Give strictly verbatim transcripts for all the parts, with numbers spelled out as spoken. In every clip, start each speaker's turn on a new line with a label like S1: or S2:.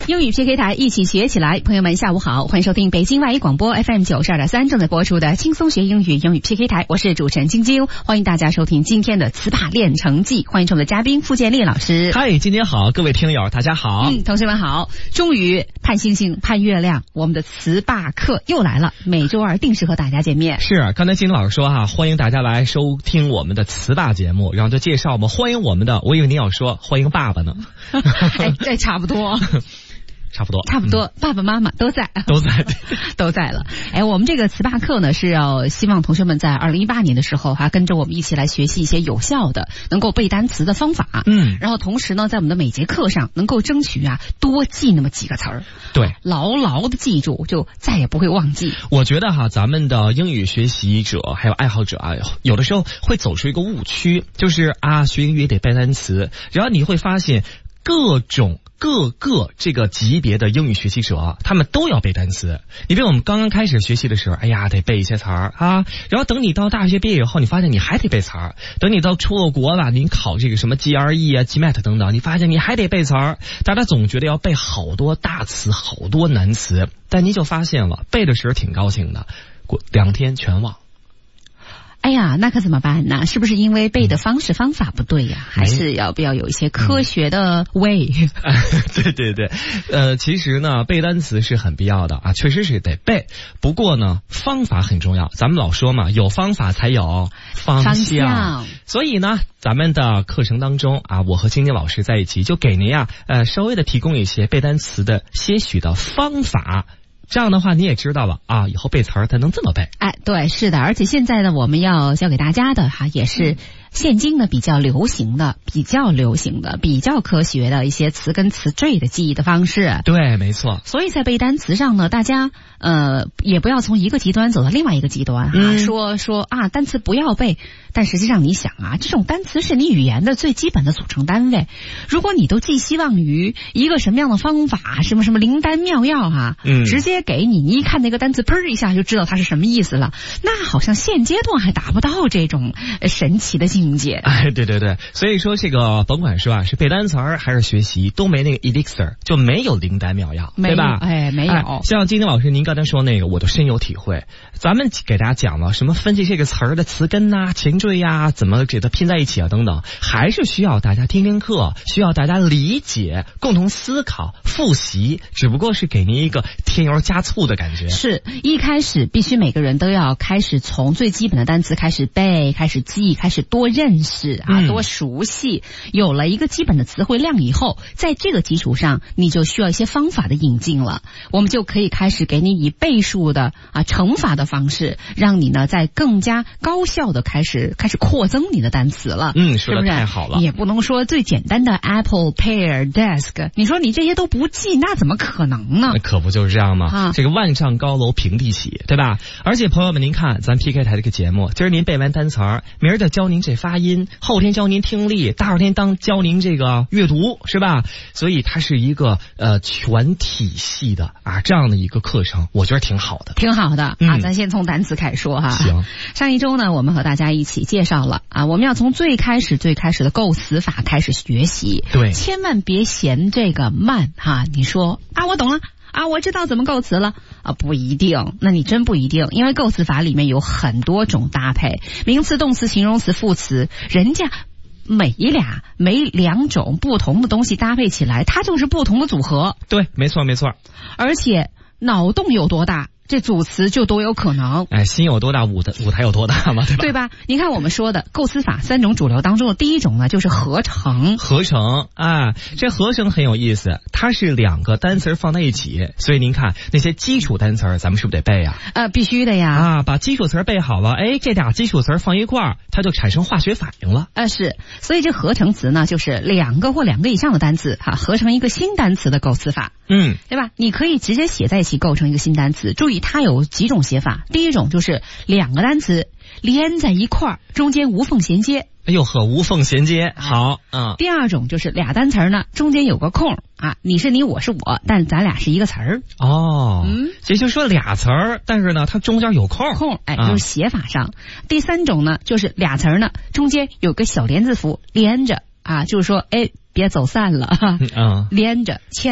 S1: 英语 P K 台一起学起来，朋友们下午好，欢迎收听北京外语广播 F M 九十二点三正在播出的轻松学英语英语 P K 台，我是主持人晶晶，欢迎大家收听今天的词霸练成记，欢迎我们的嘉宾傅建立老师。
S2: 嗨，今天好，各位听友大家好。
S1: 嗯，同学们好，终于盼星星盼月亮，我们的词霸课又来了，每周二定时和大家见面。
S2: 是，刚才金老师说哈，欢迎大家来收听我们的词霸节目，然后就介绍我们欢迎我们的，我以为您要说欢迎爸爸呢。
S1: 哎，这差不多。
S2: 差不多，
S1: 差不多，嗯、爸爸妈妈都在，
S2: 都在，
S1: 都在了。哎，我们这个词霸课呢，是要希望同学们在二零一八年的时候哈、啊，跟着我们一起来学习一些有效的能够背单词的方法。嗯，然后同时呢，在我们的每节课上能够争取啊多记那么几个词儿，
S2: 对，
S1: 牢牢的记住，就再也不会忘记。
S2: 我觉得哈，咱们的英语学习者还有爱好者啊，有的时候会走出一个误区，就是啊，学英语得背单词，然后你会发现各种。各个这个级别的英语学习者，他们都要背单词。你比如我们刚刚开始学习的时候，哎呀，得背一些词儿啊。然后等你到大学毕业以后，你发现你还得背词儿。等你到出了国吧，你考这个什么 G R E 啊、G M A T 等等，你发现你还得背词儿。大家总觉得要背好多大词、好多难词，但你就发现了，背的时候挺高兴的，过两天全忘。
S1: 哎呀，那可怎么办呢？是不是因为背的方式方法不对呀、啊？还是要不要有一些科学的 way？、嗯、
S2: 对对对，呃，其实呢，背单词是很必要的啊，确实是得背。不过呢，方法很重要。咱们老说嘛，有方法才有方向。方向所以呢，咱们的课程当中啊，我和晶晶老师在一起，就给您呀，呃，稍微的提供一些背单词的些许的方法。这样的话你也知道了啊，以后背词儿才能这么背。
S1: 哎，对，是的，而且现在呢，我们要教给大家的哈，也是现今呢比较流行的、比较流行的、比较科学的一些词根词缀的记忆的方式。
S2: 对，没错。
S1: 所以在背单词上呢，大家呃也不要从一个极端走到另外一个极端啊，嗯、说说啊单词不要背，但实际上你想啊，这种单词是你语言的最基本的组成单位。如果你都寄希望于一个什么样的方法，什么什么灵丹妙药哈、啊，嗯，直接给你，你一看那个单词，砰一下就知道它是什么意思了。那好像现阶段还达不到这种神奇的境界。
S2: 哎，对对对，所以说这个甭管说啊，是背单词儿还是学习，都没那个 elixir， 就没有灵丹妙药，对吧？
S1: 哎，没有。
S2: 哎、像金晶老师您刚才说那个，我都深有体会。咱们给大家讲了什么分析这个词儿的词根呐、啊、前缀呀、啊，怎么给它拼在一起啊，等等，还是需要大家听听课，需要大家理解，共同思考、复习，只不过是给您一个添油加醋的感觉。
S1: 是一开始必须每个人都要开始从最基本的单词开始背，开始记，开始多认识啊，多熟悉。嗯、有了一个基本的词汇量以后，在这个基础上，你就需要一些方法的引进了。我们就可以开始给你以倍数的啊乘法的方式，让你呢在更加高效的开始开始扩增你的单词了。
S2: 嗯，说的太好了。
S1: 也不能说最简单的 apple pear desk， 你说你这些都不记，那怎么可能呢？
S2: 可不就是这样吗？啊，这个万丈高楼平地起，对吧？而且朋友们，您看咱 P K 台这个节目，今儿您背完单词儿，明儿就教您这发音，后天教您听力，大后天当教您这个阅读，是吧？所以它是一个呃全体系的啊这样的一个课程，我觉得挺好的，
S1: 挺好的、嗯、啊。咱先从单词开始说哈。
S2: 行。
S1: 上一周呢，我们和大家一起介绍了啊，我们要从最开始最开始的构词法开始学习。
S2: 对，
S1: 千万别嫌这个慢哈。你说啊，我懂了。啊，我知道怎么构词了啊，不一定，那你真不一定，因为构词法里面有很多种搭配，名词、动词、形容词、副词，人家每俩每两种不同的东西搭配起来，它就是不同的组合。
S2: 对，没错没错。
S1: 而且脑洞有多大，这组词就多有可能。
S2: 哎，心有多大，舞台舞台有多大嘛，对吧？
S1: 对吧？你看我们说的构词法三种主流当中的第一种呢，就是合成。
S2: 合成啊，这合成很有意思，它是两个单词放在一起，所以您看那些基础单词，咱们是不是得背呀？
S1: 呃，必须的呀。
S2: 啊，把基础词背好了，哎，这俩基础词放一块儿，它就产生化学反应了。
S1: 呃，是，所以这合成词呢，就是两个或两个以上的单词哈，合成一个新单词的构词法。嗯，对吧？你可以直接写在一起构成一个新单词。注意，它有几种写法。第一种就是两个单词连在一块儿，中间无缝衔接。
S2: 哎呦呵，无缝衔接，好，嗯。
S1: 第二种就是俩单词呢，中间有个空啊，你是你，我是我，但咱俩是一个词儿。
S2: 哦，嗯，也就是说俩词儿，但是呢，它中间有空，
S1: 空，哎，就是写法上。啊、第三种呢，就是俩词儿呢，中间有个小连字符连着啊，就是说，哎，别走散了，嗯，连着牵着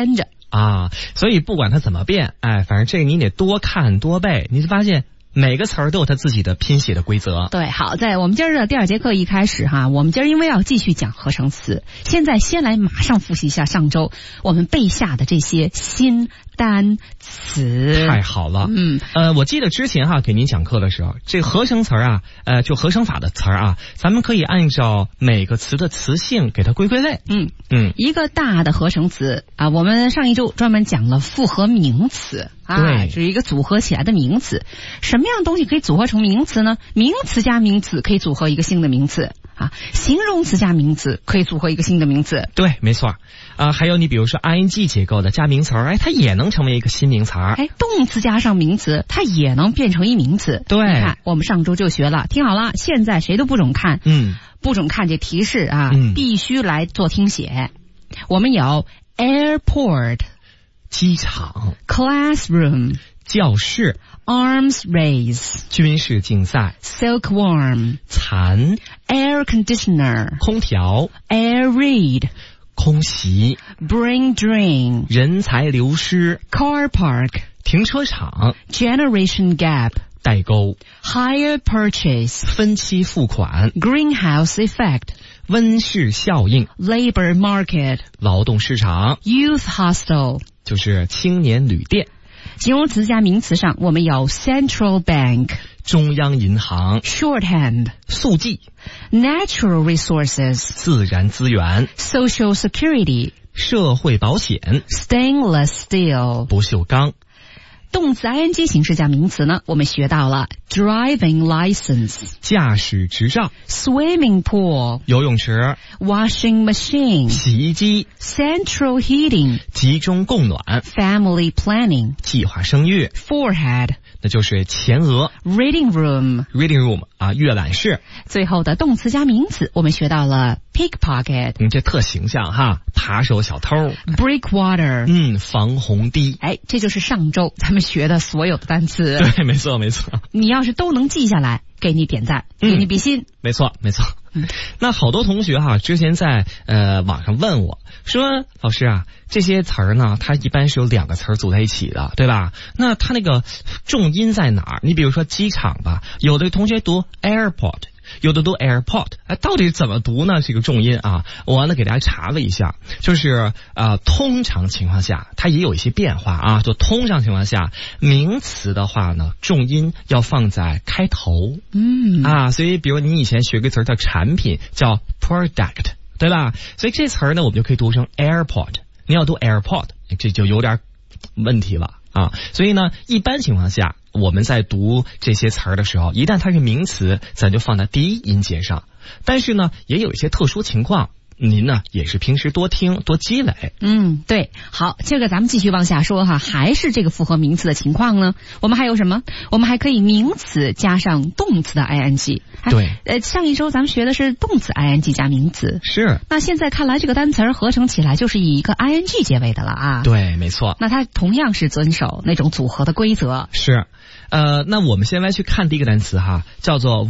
S2: 啊，所以不管它怎么变，哎，反正这个你得多看多背，你就发现每个词儿都有它自己的拼写的规则。
S1: 对，好，在我们今儿的第二节课一开始哈，我们今儿因为要继续讲合成词，现在先来马上复习一下上周我们背下的这些新单词。
S2: 太好了，
S1: 嗯，
S2: 呃，我记得之前哈给您讲课的时候，这个合成词儿啊，呃，就合成法的词儿啊，咱们可以按照每个词的词性给它归归类。
S1: 嗯
S2: 嗯，
S1: 一个大的合成词啊，我们上一周专门讲了复合名词。啊，
S2: 对，
S1: 是一个组合起来的名词。什么样的东西可以组合成名词呢？名词加名词可以组合一个新的名词啊，形容词加名词可以组合一个新的名词。
S2: 对，没错。啊、呃，还有你比如说 I N G 结构的加名词儿，哎，它也能成为一个新名词儿。
S1: 哎，动词加上名词，它也能变成一名词。
S2: 对，
S1: 你看我们上周就学了，听好了，现在谁都不准看，
S2: 嗯，
S1: 不准看这提示啊，
S2: 嗯、
S1: 必须来做听写。我们有 airport。
S2: 机场
S1: classroom
S2: 教室
S1: arms race
S2: 军事竞赛
S1: silkworm
S2: 蚕
S1: air conditioner
S2: 空调
S1: air raid
S2: 空袭
S1: brain drain
S2: 人才流失
S1: car park
S2: 停车场
S1: generation gap
S2: 代沟
S1: hire purchase
S2: 分期付款
S1: greenhouse effect
S2: 温室效应
S1: labor market
S2: 劳动市场
S1: youth hostel
S2: 就是青年旅店。
S1: 形容词加名词上我们有 central bank
S2: 中央银行
S1: shorthand
S2: 速记
S1: natural resources
S2: 自然资源
S1: social security
S2: 社会保险
S1: stainless steel
S2: 不锈钢。
S1: 动词 I N G 形式加名词呢，我们学到了 driving license
S2: 驾驶执照
S1: swimming pool
S2: 游泳池
S1: washing machine
S2: 洗衣机
S1: central heating
S2: 集中供暖
S1: family planning
S2: 计划生育
S1: forehead
S2: 那就是前额
S1: reading room
S2: reading room 啊，阅览室。
S1: 最后的动词加名词我们学到了 pickpocket
S2: 嗯，这特形象哈，扒手小偷
S1: breakwater
S2: 嗯，防洪堤。
S1: 哎，这就是上周咱们学的所有的单词。
S2: 对，没错没错。
S1: 你要是都能记下来，给你点赞，
S2: 嗯、
S1: 给你比心。
S2: 没错没错。
S1: 嗯、
S2: 那好多同学哈，之前在呃网上问我说，老师啊，这些词儿呢，它一般是有两个词儿组在一起的，对吧？那它那个重音在哪儿？你比如说机场吧，有的同学读 airport。有的读 airport， 哎，到底怎么读呢？这个重音啊，我呢给大家查了一下，就是呃，通常情况下它也有一些变化啊。就通常情况下，名词的话呢，重音要放在开头，
S1: 嗯
S2: 啊，所以比如你以前学个词叫产品，叫 product， 对吧？所以这词儿呢，我们就可以读成 airport。你要读 airport， 这就有点问题了。啊，所以呢，一般情况下，我们在读这些词儿的时候，一旦它是名词，咱就放在第一音节上。但是呢，也有一些特殊情况，您呢也是平时多听多积累。
S1: 嗯，对。好，这个咱们继续往下说哈，还是这个复合名词的情况呢？我们还有什么？我们还可以名词加上动词的 I N G。
S2: 对。
S1: 呃，上一周咱们学的是动词 I N G 加名词。
S2: 是。
S1: 那现在看来，这个单词儿合成起来就是以一个 I N G 结尾的了啊。
S2: 对，没错。
S1: 那它同样是遵守那种组合的规则。
S2: 是。呃，那我们先来去看第一个单词哈，叫做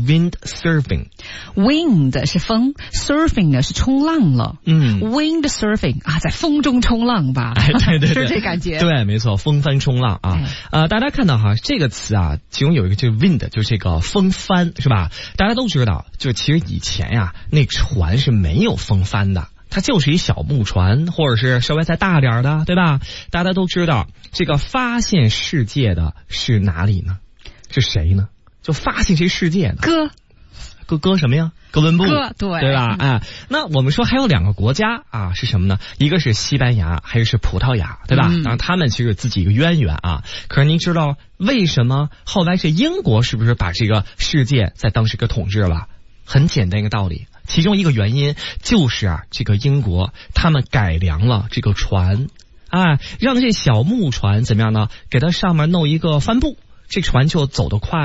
S2: windsurfing。wind 是风 ，surfing 呢是冲浪了。 嗯
S1: ，wind surfing 啊，在风中冲浪吧？
S2: 哎，对对对，
S1: 是这感觉。
S2: 对，没错，风帆冲浪啊。哎、呃，大家看到哈，这个词啊，其中有一个就是 wind， 就是这个风帆，是吧？大家都知道，就其实以前呀，那船是没有风帆的。它就是一小木船，或者是稍微再大点的，对吧？大家都知道，这个发现世界的是哪里呢？是谁呢？就发现这世界的
S1: 哥，
S2: 哥哥什么呀？哥伦布，
S1: 哥，对，
S2: 对吧？哎，那我们说还有两个国家啊，是什么呢？一个是西班牙，还有是葡萄牙，对吧？
S1: 嗯、
S2: 当然他们其实有自己一个渊源啊。可是您知道为什么后来是英国是不是把这个世界在当时给统治了？很简单一个道理。其中一个原因就是啊，这个英国他们改良了这个船，啊，让这小木船怎么样呢？给它上面弄一个帆布，这船就走得快了。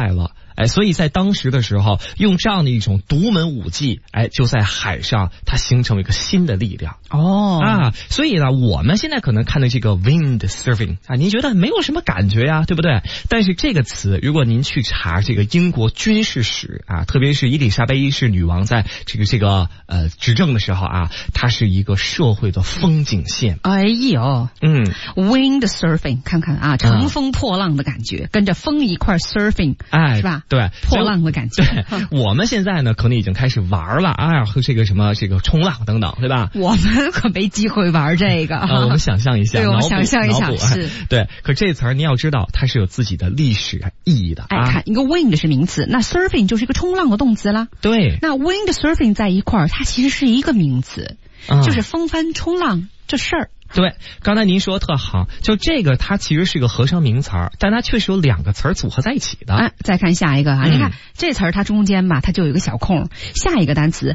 S2: 哎，所以在当时的时候，用这样的一种独门武技，哎，就在海上它形成了一个新的力量。
S1: 哦
S2: 啊，所以呢，我们现在可能看的这个 windsurfing 啊，您觉得没有什么感觉呀，对不对？但是这个词，如果您去查这个英国军事史啊，特别是伊丽莎白一世女王在这个这个呃执政的时候啊，它是一个社会的风景线。
S1: 哎呦，
S2: 嗯
S1: ，windsurfing， 看看啊，乘风破浪的感觉，嗯、跟着风一块 surfing，
S2: 哎，
S1: 是吧？
S2: 对，
S1: 破浪的感觉。
S2: 对，我们现在呢，可能已经开始玩了啊，和这个什么这个冲浪等等，对吧？
S1: 我们可没机会玩这个。
S2: 啊，我们想象一下，
S1: 对，我们想象一下，是，
S2: 对。可这词儿你要知道，它是有自己的历史意义的。
S1: 哎，啊、看一个 wind 是名词，那 surfing 就是一个冲浪的动词啦。
S2: 对，
S1: 那 wind surfing 在一块儿，它其实是一个名词，
S2: 嗯、
S1: 就是风帆冲浪这事儿。
S2: 对，刚才您说特好，就这个它其实是个合成名词儿，但它确实有两个词儿组合在一起的。
S1: 哎，再看下一个啊，
S2: 嗯、
S1: 你看这词儿它中间吧，它就有一个小空，下一个单词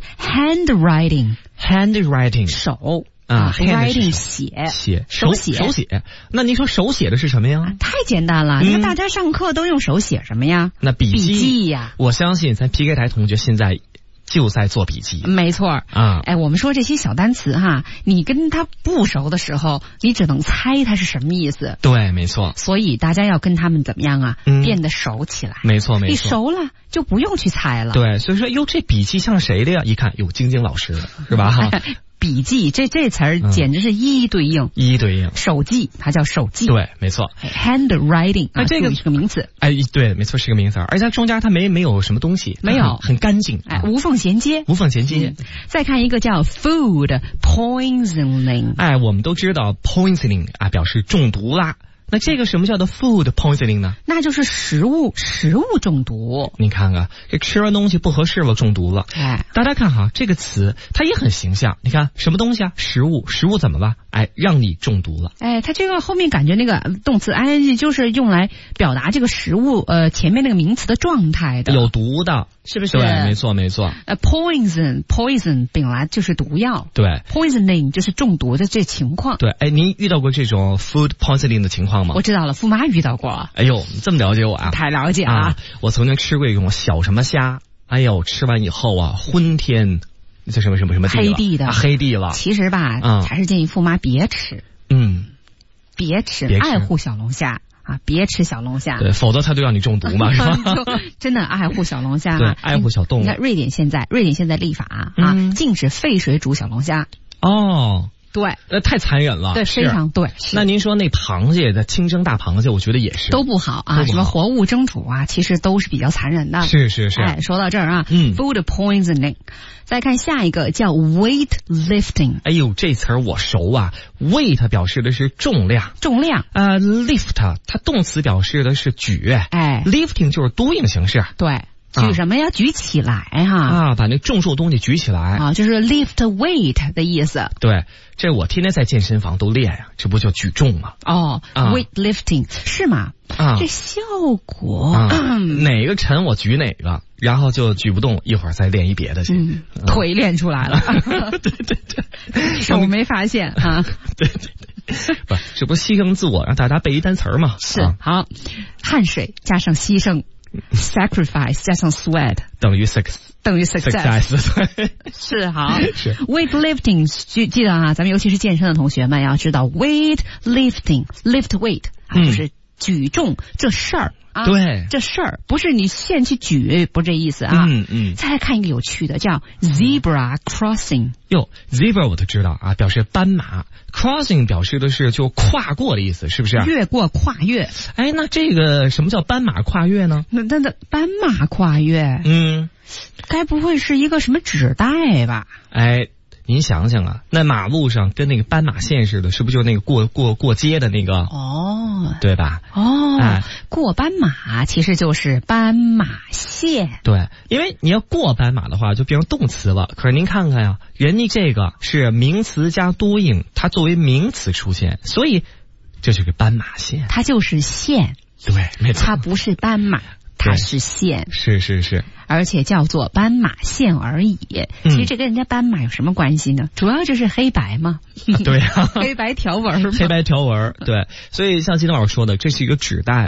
S1: handwriting，handwriting 手。啊 ，writing 写
S2: 写
S1: 手写
S2: 手写，那您说手写的是什么呀？
S1: 啊、太简单了，嗯、你看大家上课都用手写什么呀？
S2: 那笔记
S1: 笔记呀，
S2: 我相信咱 P K 台同学现在就在做笔记。
S1: 没错
S2: 啊，
S1: 哎，我们说这些小单词哈，你跟他不熟的时候，你只能猜它是什么意思。
S2: 对，没错。
S1: 所以大家要跟他们怎么样啊？
S2: 嗯、
S1: 变得熟起来。
S2: 没错，没错。
S1: 你熟了就不用去猜了。
S2: 对，所以说，哟，这笔记像谁的呀？一看，有晶晶老师的，是吧？哈。
S1: 笔记这这词儿简直是一一对应，
S2: 嗯、一一对应。
S1: 手记它叫手记，
S2: 对，没错。
S1: handwriting
S2: 啊，这个
S1: 是个名词。
S2: 哎，对，没错，是个名词，而且它中间它没没有什么东西，
S1: 没有，
S2: 很干净，
S1: 哎，无缝衔接，
S2: 无缝衔接。
S1: 嗯、再看一个叫 food poisoning，
S2: 哎，我们都知道 poisoning 啊表示中毒啦。那这个什么叫做 food poisoning 呢？
S1: 那就是食物食物中毒。
S2: 你看看，这吃完东西不合适了，中毒了。
S1: 哎，
S2: 大家看哈，这个词它也很形象。你看什么东西啊？食物，食物怎么了？哎，让你中毒了。
S1: 哎，它这个后面感觉那个动词 ing 就是用来表达这个食物呃前面那个名词的状态的，
S2: 有毒的，
S1: 是不是？
S2: 对，没错，没错。
S1: 呃 ，poison poison 本来就是毒药，
S2: 对
S1: ，poisoning 就是中毒的这情况。
S2: 对，哎，您遇到过这种 food poisoning 的情况吗？
S1: 我知道了，驸马遇到过。
S2: 哎呦，你这么了解我啊？
S1: 太了解了。
S2: 啊、我曾经吃过一种小什么虾，哎呦，吃完以后啊，昏天，这什么什么什么地
S1: 黑地的、
S2: 啊、黑地了。
S1: 其实吧，嗯、还是建议驸马别吃。
S2: 嗯，
S1: 别吃，
S2: 别吃
S1: 爱护小龙虾。啊，别吃小龙虾，
S2: 对，否则它就让你中毒嘛，是吧？
S1: 真的爱护小龙虾、啊，
S2: 对，爱护小动物。
S1: 你看瑞典现在，瑞典现在立法啊，嗯、禁止沸水煮小龙虾。
S2: 哦，
S1: 对，
S2: 那太残忍了，
S1: 对，非常对。
S2: 那您说那螃蟹的清蒸大螃蟹，我觉得也是
S1: 都不好啊，
S2: 不好
S1: 什么活物蒸煮啊，其实都是比较残忍的。
S2: 是是是。
S1: 哎，说到这儿啊，
S2: 嗯
S1: ，food poisoning。再看下一个叫 weightlifting，
S2: 哎呦，这词儿我熟啊。weight 表示的是重量，
S1: 重量。
S2: 呃 ，lift 它动词表示的是举，
S1: 哎
S2: ，lifting 就是 doing 形式，
S1: 对。举什么呀？啊、举起来哈！
S2: 啊，把那重重东西举起来
S1: 啊，就是 lift weight 的意思。
S2: 对，这我天天在健身房都练呀、啊，这不叫举重吗？
S1: 哦、
S2: 啊、
S1: ，weightlifting 是吗？
S2: 啊，
S1: 这效果、
S2: 啊嗯、哪个沉我举哪个，然后就举不动，一会儿再练一别的去。
S1: 嗯，腿练出来了。
S2: 对对对，
S1: 手没发现啊。
S2: 对对对，不，这不牺牲自我，让大家背一单词嘛。
S1: 是、啊、好，汗水加上牺牲。sacrifice 加上 sweat
S2: 等于 sex
S1: 等于 success，
S2: success
S1: 是好
S2: 是
S1: weightlifting 记记得啊，咱们尤其是健身的同学们要知道 weightlifting lift weight 啊、嗯，就是举重这事儿啊，
S2: 对，
S1: 这事儿不是你现去举，不是这意思啊。
S2: 嗯嗯。
S1: 再来看一个有趣的，叫 zebra crossing。
S2: 哟 ，zebra 我都知道啊，表示斑马 ，crossing 表示的是就跨过的意思，是不是？
S1: 越过、跨越。
S2: 哎，那这个什么叫斑马跨越呢？
S1: 那那那斑马跨越，
S2: 嗯，
S1: 该不会是一个什么纸带吧？
S2: 哎。您想想啊，那马路上跟那个斑马线似的，是不是就那个过过过街的那个？
S1: 哦，
S2: 对吧？
S1: 哦，
S2: 哎，
S1: 过斑马其实就是斑马线。
S2: 对，因为你要过斑马的话，就变成动词了。可是您看看呀，人家这个是名词加多应，它作为名词出现，所以这就是斑马线。
S1: 它就是线。
S2: 对，没错。
S1: 它不是斑马。它是线，
S2: 是是是，
S1: 而且叫做斑马线而已。
S2: 嗯、
S1: 其实这跟人家斑马有什么关系呢？主要就是黑白嘛。
S2: 啊对啊，
S1: 黑白条纹，
S2: 黑白条纹，对。所以像金老师说的，这是一个纸带了。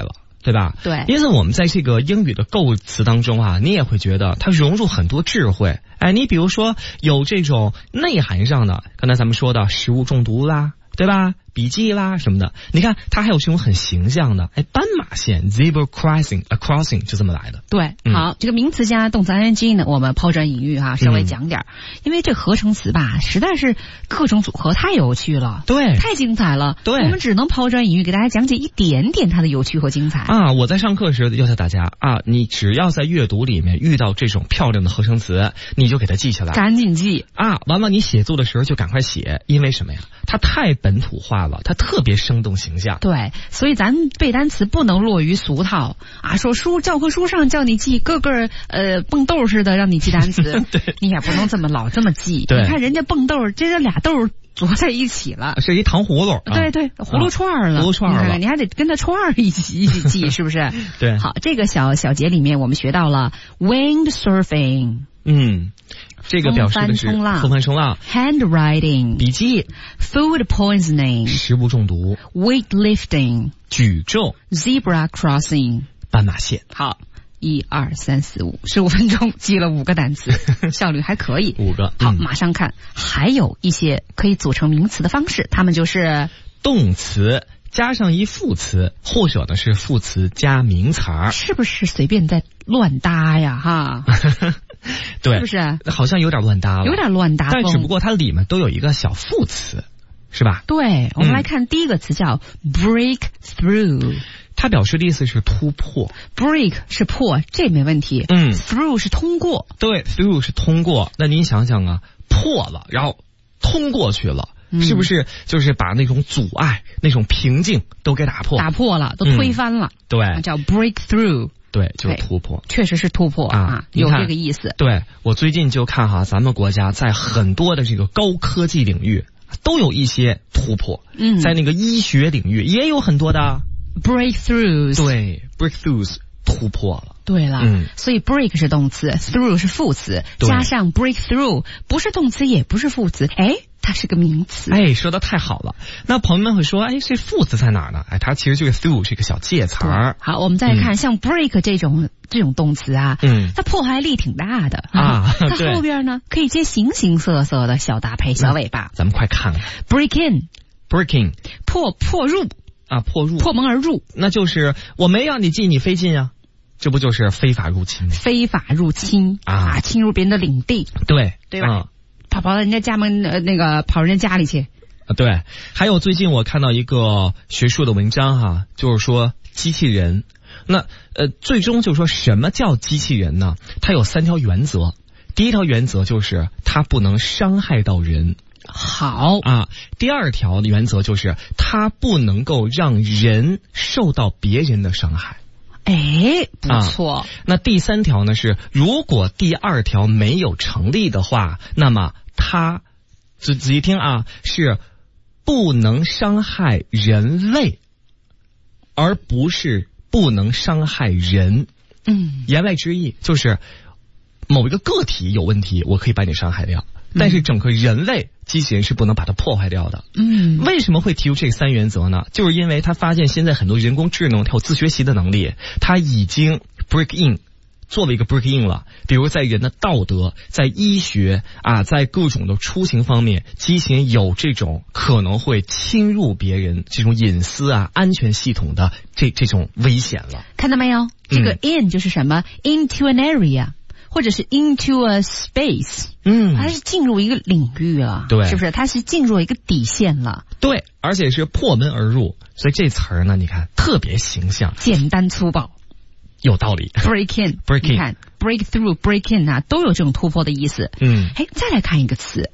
S2: 对吧？
S1: 对。
S2: 因此我们在这个英语的构词当中啊，你也会觉得它融入很多智慧。哎，你比如说有这种内涵上的，刚才咱们说的食物中毒啦，对吧？笔记啦什么的，你看它还有这种很形象的，哎，斑马线 zebra crossing，a crossing 就这么来的。
S1: 对，
S2: 嗯、
S1: 好，这个名词加动词 ing 呢，我们抛砖引玉哈，稍微讲点、嗯、因为这合成词吧，实在是各种组合太有趣了，
S2: 对，
S1: 太精彩了，
S2: 对，
S1: 我们只能抛砖引玉，给大家讲解一点点它的有趣和精彩
S2: 啊。我在上课时要求大家啊，你只要在阅读里面遇到这种漂亮的合成词，你就给它记下来，
S1: 赶紧记
S2: 啊，完了你写作的时候就赶快写，因为什么呀？它太本土化了，它特别生动形象。
S1: 对，所以咱背单词不能落于俗套啊，说书教科书上叫你记个个呃蹦豆似的让你记单词，
S2: 对，
S1: 你也不能这么老这么记。
S2: 对，
S1: 你看人家蹦豆，这这俩豆琢在一起了，
S2: 是一糖葫芦。啊、
S1: 对对，葫芦串了，
S2: 葫芦串了，
S1: 你看看，你还得跟它串一起一起记，是不是？
S2: 对。
S1: 好，这个小小节里面我们学到了 windsurfing。
S2: 嗯。这个表示的是
S1: 风
S2: 帆冲浪
S1: handwriting
S2: 笔记
S1: food poisoning
S2: 食物中毒
S1: weightlifting
S2: 举重
S1: zebra crossing
S2: 斑马线。
S1: 好，一二三四五，十五分钟记了五个单词，效率还可以。
S2: 五个。
S1: 好、
S2: 嗯，
S1: 马上看，还有一些可以组成名词的方式，它们就是
S2: 动词加上一副词，或者呢是副词加名词儿，
S1: 是不是随便在乱搭呀？哈。
S2: 对，
S1: 是不是
S2: 好像有点乱搭了，
S1: 有点乱搭，
S2: 但只不过它里面都有一个小副词，是吧？
S1: 对，我们来看第一个词叫 break through，、嗯、
S2: 它表示的意思是突破。
S1: break 是破，这没问题。
S2: 嗯
S1: ，through 是通过。
S2: 对 ，through 是通过。那您想想啊，破了，然后通过去了。嗯、是不是就是把那种阻碍、那种瓶颈都给打破？
S1: 打破了，都推翻了。
S2: 嗯、对，
S1: 叫 break through。
S2: 对，就是突破，
S1: 确实是突破啊，啊有这个意思。
S2: 对，我最近就看哈，咱们国家在很多的这个高科技领域都有一些突破。嗯，在那个医学领域也有很多的
S1: breakthroughs。
S2: 对 ，breakthroughs 突破了。
S1: 对了，嗯，所以 break 是动词 ，through 是副词，加上 breakthrough 不是动词也不是副词，哎。它是个名词。
S2: 哎，说的太好了。那朋友们会说，哎，这副词在哪儿呢？哎，它其实就是 through 这个小介词儿。
S1: 好，我们再看、嗯、像 break 这种这种动词啊，嗯，它破坏力挺大的啊。它后边呢可以接形形色色的小搭配、小尾巴。
S2: 咱们快看看
S1: ，break in，break
S2: in，
S1: 破破入
S2: 啊，破入，
S1: 破门而入，
S2: 那就是我没让你进，你非进啊。这不就是非法入侵吗？
S1: 非法入侵啊，侵入别人的领地，
S2: 对
S1: 对吧？嗯跑跑到人家家门呃那个跑人家家里去
S2: 啊，对。还有最近我看到一个学术的文章哈，就是说机器人，那呃最终就是说什么叫机器人呢？它有三条原则。第一条原则就是它不能伤害到人，
S1: 好
S2: 啊。第二条原则就是它不能够让人受到别人的伤害。
S1: 哎，不错、
S2: 啊。那第三条呢是，如果第二条没有成立的话，那么它仔仔细听啊，是不能伤害人类，而不是不能伤害人。
S1: 嗯，
S2: 言外之意就是某一个个体有问题，我可以把你伤害掉。但是整个人类机器人是不能把它破坏掉的。
S1: 嗯，
S2: 为什么会提出这三原则呢？就是因为他发现现在很多人工智能它有自学习的能力，它已经 break in 作为一个 break in 了。比如在人的道德、在医学啊，在各种的出行方面，机器人有这种可能会侵入别人这种隐私啊、安全系统的这这种危险了。
S1: 看到没有？这个 in 就是什么、嗯、？into an area。或者是 into a space， 嗯，它是进入一个领域了，
S2: 对，
S1: 是不是？它是进入一个底线了，
S2: 对，而且是破门而入，所以这词儿呢，你看特别形象，
S1: 简单粗暴，
S2: 有道理。
S1: break in，break in， 你看 break through、break in 啊，都有这种突破的意思。
S2: 嗯，
S1: 哎，再来看一个词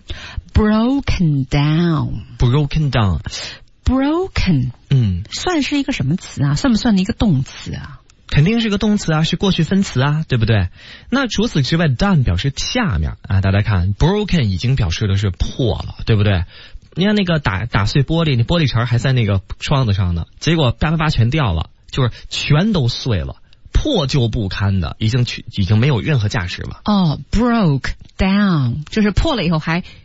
S1: ，broken down，broken
S2: down，broken，
S1: 嗯，算是一个什么词啊？算不算一个动词啊？
S2: 肯定是个动词啊，是过去分词啊，对不对？那除此之外 ，done 表示下面啊，大家看 ，broken 已经表示的是破了，对不对？你看那个打打碎玻璃，那玻璃碴还在那个窗子上呢，结果叭叭叭全掉了，就是全都碎了，破旧不堪的，已经去已经没有任何价值了。
S1: 哦 ，broke down 就是破了以后还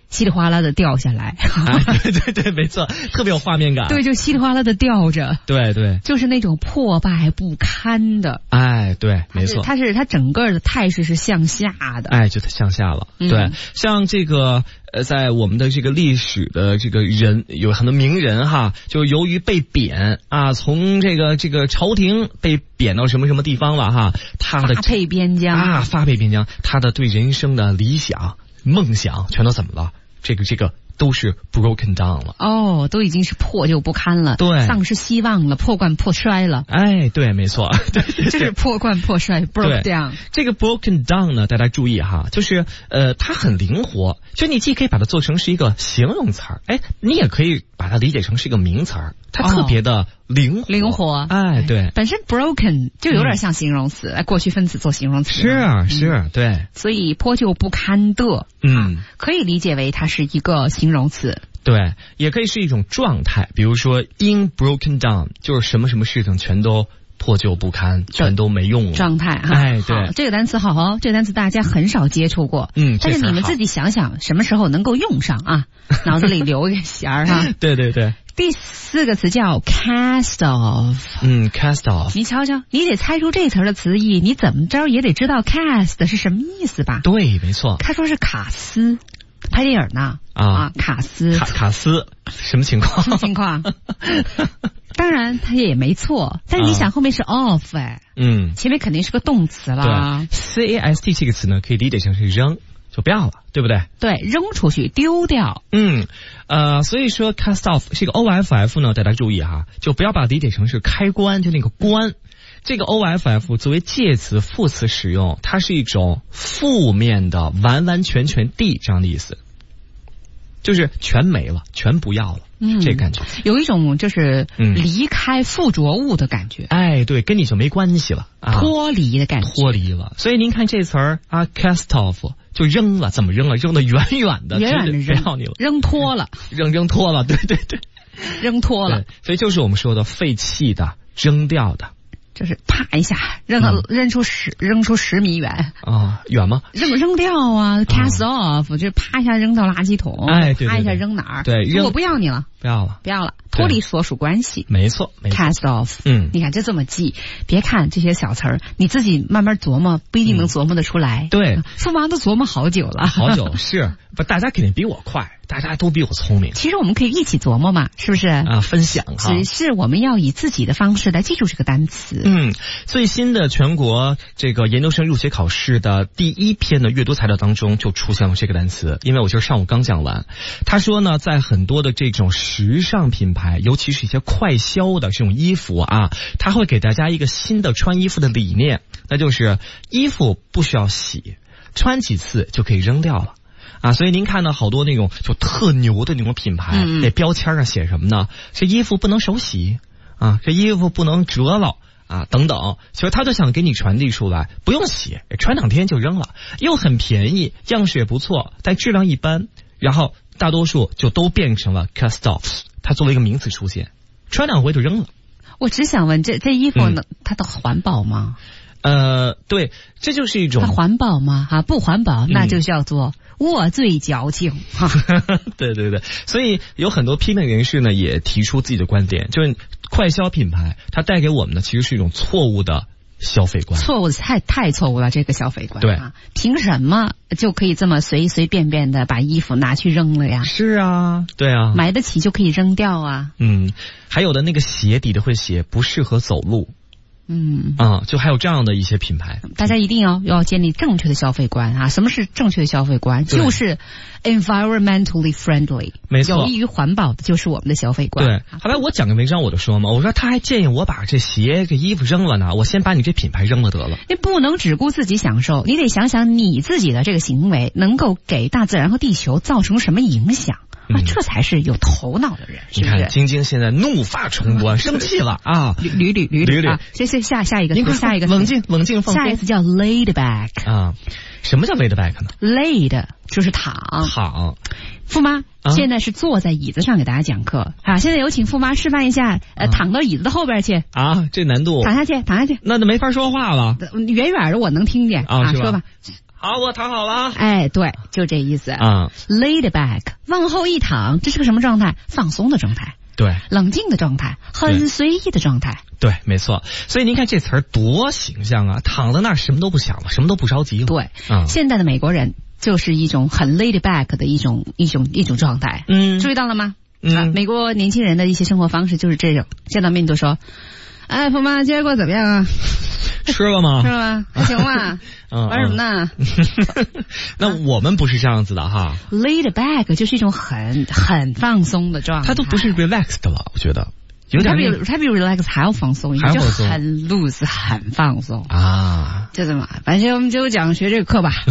S1: 稀里哗啦的掉下来。
S2: 哎，对对对，没错，特别有画面感。
S1: 对，就稀里哗啦的掉着。
S2: 对对，
S1: 就是那种破败不堪的。
S2: 哎，对，没错，
S1: 它是它整个的态势是向下的。
S2: 哎，就向下了。嗯、对，像这个呃，在我们的这个历史的这个人有很多名人哈，就由于被贬啊，从这个这个朝廷被贬到什么什么地方了哈，他的
S1: 发配边疆
S2: 啊，发配边疆，他的对人生的理想、梦想全都怎么了？这个这个。都是 broken down 了
S1: 哦，都已经是破旧不堪了，
S2: 对，
S1: 丧失希望了，破罐破摔了。
S2: 哎，对，没错，对对对，
S1: 这是破罐破摔 ，broke down。
S2: 这个 broken down 呢，大家注意哈，就是呃，它很灵活，就你既可以把它做成是一个形容词儿，哎，你也可以把它理解成是一个名词儿，它特别的灵活。
S1: 哦、灵活，
S2: 哎，对，
S1: 本身 broken 就有点像形容词，哎、嗯，过去分词做形容词。
S2: 是啊，是啊，对。
S1: 所以破旧不堪的，嗯、啊，可以理解为它是一个形容词。
S2: 对，也可以是一种状态，比如说 in broken down， 就是什么什么事情全都破旧不堪，全都没用了
S1: 状态哈。
S2: 哎，对，
S1: 这个单词好好，这个单词大家很少接触过，
S2: 嗯，
S1: 但是你们自己想想，什么时候能够用上啊？脑子里留一个弦儿哈。
S2: 对对对。
S1: 第四个词叫 cast off，
S2: 嗯 ，cast off，
S1: 你瞧瞧，你得猜出这词的词义，你怎么着也得知道 cast 是什么意思吧？
S2: 对，没错。
S1: 他说是卡斯。拍电影呢
S2: 啊,
S1: 啊，卡斯
S2: 卡卡斯什么情况？
S1: 什么情况？当然他也没错，但是你想后面是 off 哎，
S2: 嗯，
S1: 前面肯定是个动词了。
S2: 对 ，C A S T 这个词呢，可以理解成是扔，就不要了，对不对？
S1: 对，扔出去，丢掉。
S2: 嗯，呃，所以说 cast off 这个 O F F 呢，大家注意哈，就不要把它理解成是开关，就那个关。这个 O F F 作为介词、副词使用，它是一种负面的完完全全地这样的意思，就是全没了，全不要了，嗯，这感觉
S1: 有一种就是离开附着物的感觉。
S2: 嗯、哎，对，跟你就没关系了，啊、
S1: 脱离的感觉，
S2: 脱离了。所以您看这词儿啊 ，cast off 就扔了，怎么扔了？扔得远远的，
S1: 远远的扔，
S2: 不要你了，
S1: 扔脱了，
S2: 扔扔脱了，对对对，
S1: 扔脱了。
S2: 所以就是我们说的废弃的、扔掉的。
S1: 就是啪一下扔到、嗯、扔出十扔出十米远
S2: 啊，远吗？
S1: 扔扔掉啊 ，cast off，、嗯、就啪一下扔到垃圾桶，
S2: 哎，对对对，
S1: 啪一下扔哪儿？
S2: 对，
S1: 我不要你了，
S2: 不要了，
S1: 不要了，脱离所属关系，
S2: 没错，没错
S1: ，cast off，
S2: 嗯，
S1: 你看就这么记，别看这些小词儿，你自己慢慢琢磨，不一定能琢磨得出来。
S2: 嗯、对，
S1: 富妈都琢磨好久了，
S2: 好久是不？大家肯定比我快。大家都比我聪明，
S1: 其实我们可以一起琢磨嘛，是不是
S2: 啊？分享哈，
S1: 只是我们要以自己的方式来记住这个单词。
S2: 嗯，最新的全国这个研究生入学考试的第一篇的阅读材料当中就出现了这个单词，因为我今儿上午刚讲完。他说呢，在很多的这种时尚品牌，尤其是一些快销的这种衣服啊，他会给大家一个新的穿衣服的理念，那就是衣服不需要洗，穿几次就可以扔掉了。啊，所以您看到好多那种就特牛的那种品牌，那、嗯、标签上写什么呢？这衣服不能手洗啊，这衣服不能折了啊，等等。其实他就想给你传递出来，不用洗，穿两天就扔了，又很便宜，样式也不错，但质量一般。然后大多数就都变成了 cast off， 它作为一个名词出现，穿两回就扔了。
S1: 我只想问，这这衣服呢，嗯、它的环保吗？
S2: 呃，对，这就是一种
S1: 它环保吗？啊，不环保，那就叫做握最矫情。
S2: 对对对，所以有很多批评人士呢，也提出自己的观点，就是快消品牌它带给我们的其实是一种错误的消费观，
S1: 错误的太太错误了，这个消费观。
S2: 对
S1: 啊，凭什么就可以这么随随便便的把衣服拿去扔了呀？
S2: 是啊，对啊，
S1: 买得起就可以扔掉啊。
S2: 嗯，还有的那个鞋底的会写不适合走路。
S1: 嗯
S2: 啊，就还有这样的一些品牌，
S1: 大家一定要要建立正确的消费观啊！什么是正确的消费观？就是 environmentally friendly，
S2: 没错，
S1: 有益于环保的就是我们的消费观。
S2: 对，后来我讲个文章我就说嘛，我说他还建议我把这鞋、这衣服扔了呢，我先把你这品牌扔了得了。
S1: 你不能只顾自己享受，你得想想你自己的这个行为能够给大自然和地球造成什么影响。啊，这才是有头脑的人。
S2: 你看，晶晶现在怒发冲冠，生气了啊！
S1: 捋捋捋捋捋，这是下下一个，下一个
S2: 冷静冷静放松。
S1: 下一次叫 laid back
S2: 啊，什么叫 laid back 呢
S1: ？laid 就是躺
S2: 躺。
S1: 富妈、啊、现在是坐在椅子上给大家讲课啊！现在有请富妈示范一下，呃，啊、躺到椅子的后边去
S2: 啊！这难度，
S1: 躺下去，躺下去，
S2: 那就没法说话了。
S1: 远远的我能听见啊，
S2: 啊，
S1: 说吧。
S2: 好，我躺好了。
S1: 哎，对，就这意思
S2: 啊。
S1: Laid back， 往后一躺，这是个什么状态？放松的状态。
S2: 对，
S1: 冷静的状态，很随意的状态。
S2: 对，没错。所以您看这词儿多形象啊！躺在那儿什么都不想了，什么都不着急了。
S1: 对，
S2: 嗯，
S1: 现在的美国人就是一种很 laid back 的一种一种一种状态。
S2: 嗯，
S1: 注意到了吗？
S2: 嗯、
S1: 啊，美国年轻人的一些生活方式就是这种，见到面都说：“哎，朋友们，今天过得怎么样啊？
S2: 吃了吗？
S1: 吃了吗？还行吧？
S2: 嗯，
S1: 玩什么呢？”
S2: 那我们不是这样子的哈。
S1: Laid back 就是一种很很放松的状态，
S2: 他都不是 relaxed 的了，我觉得有点。
S1: 他比他比 relax 还要放松一点，就很 loose 很放松
S2: 啊。
S1: 就这么，反正我们就讲学这个课吧。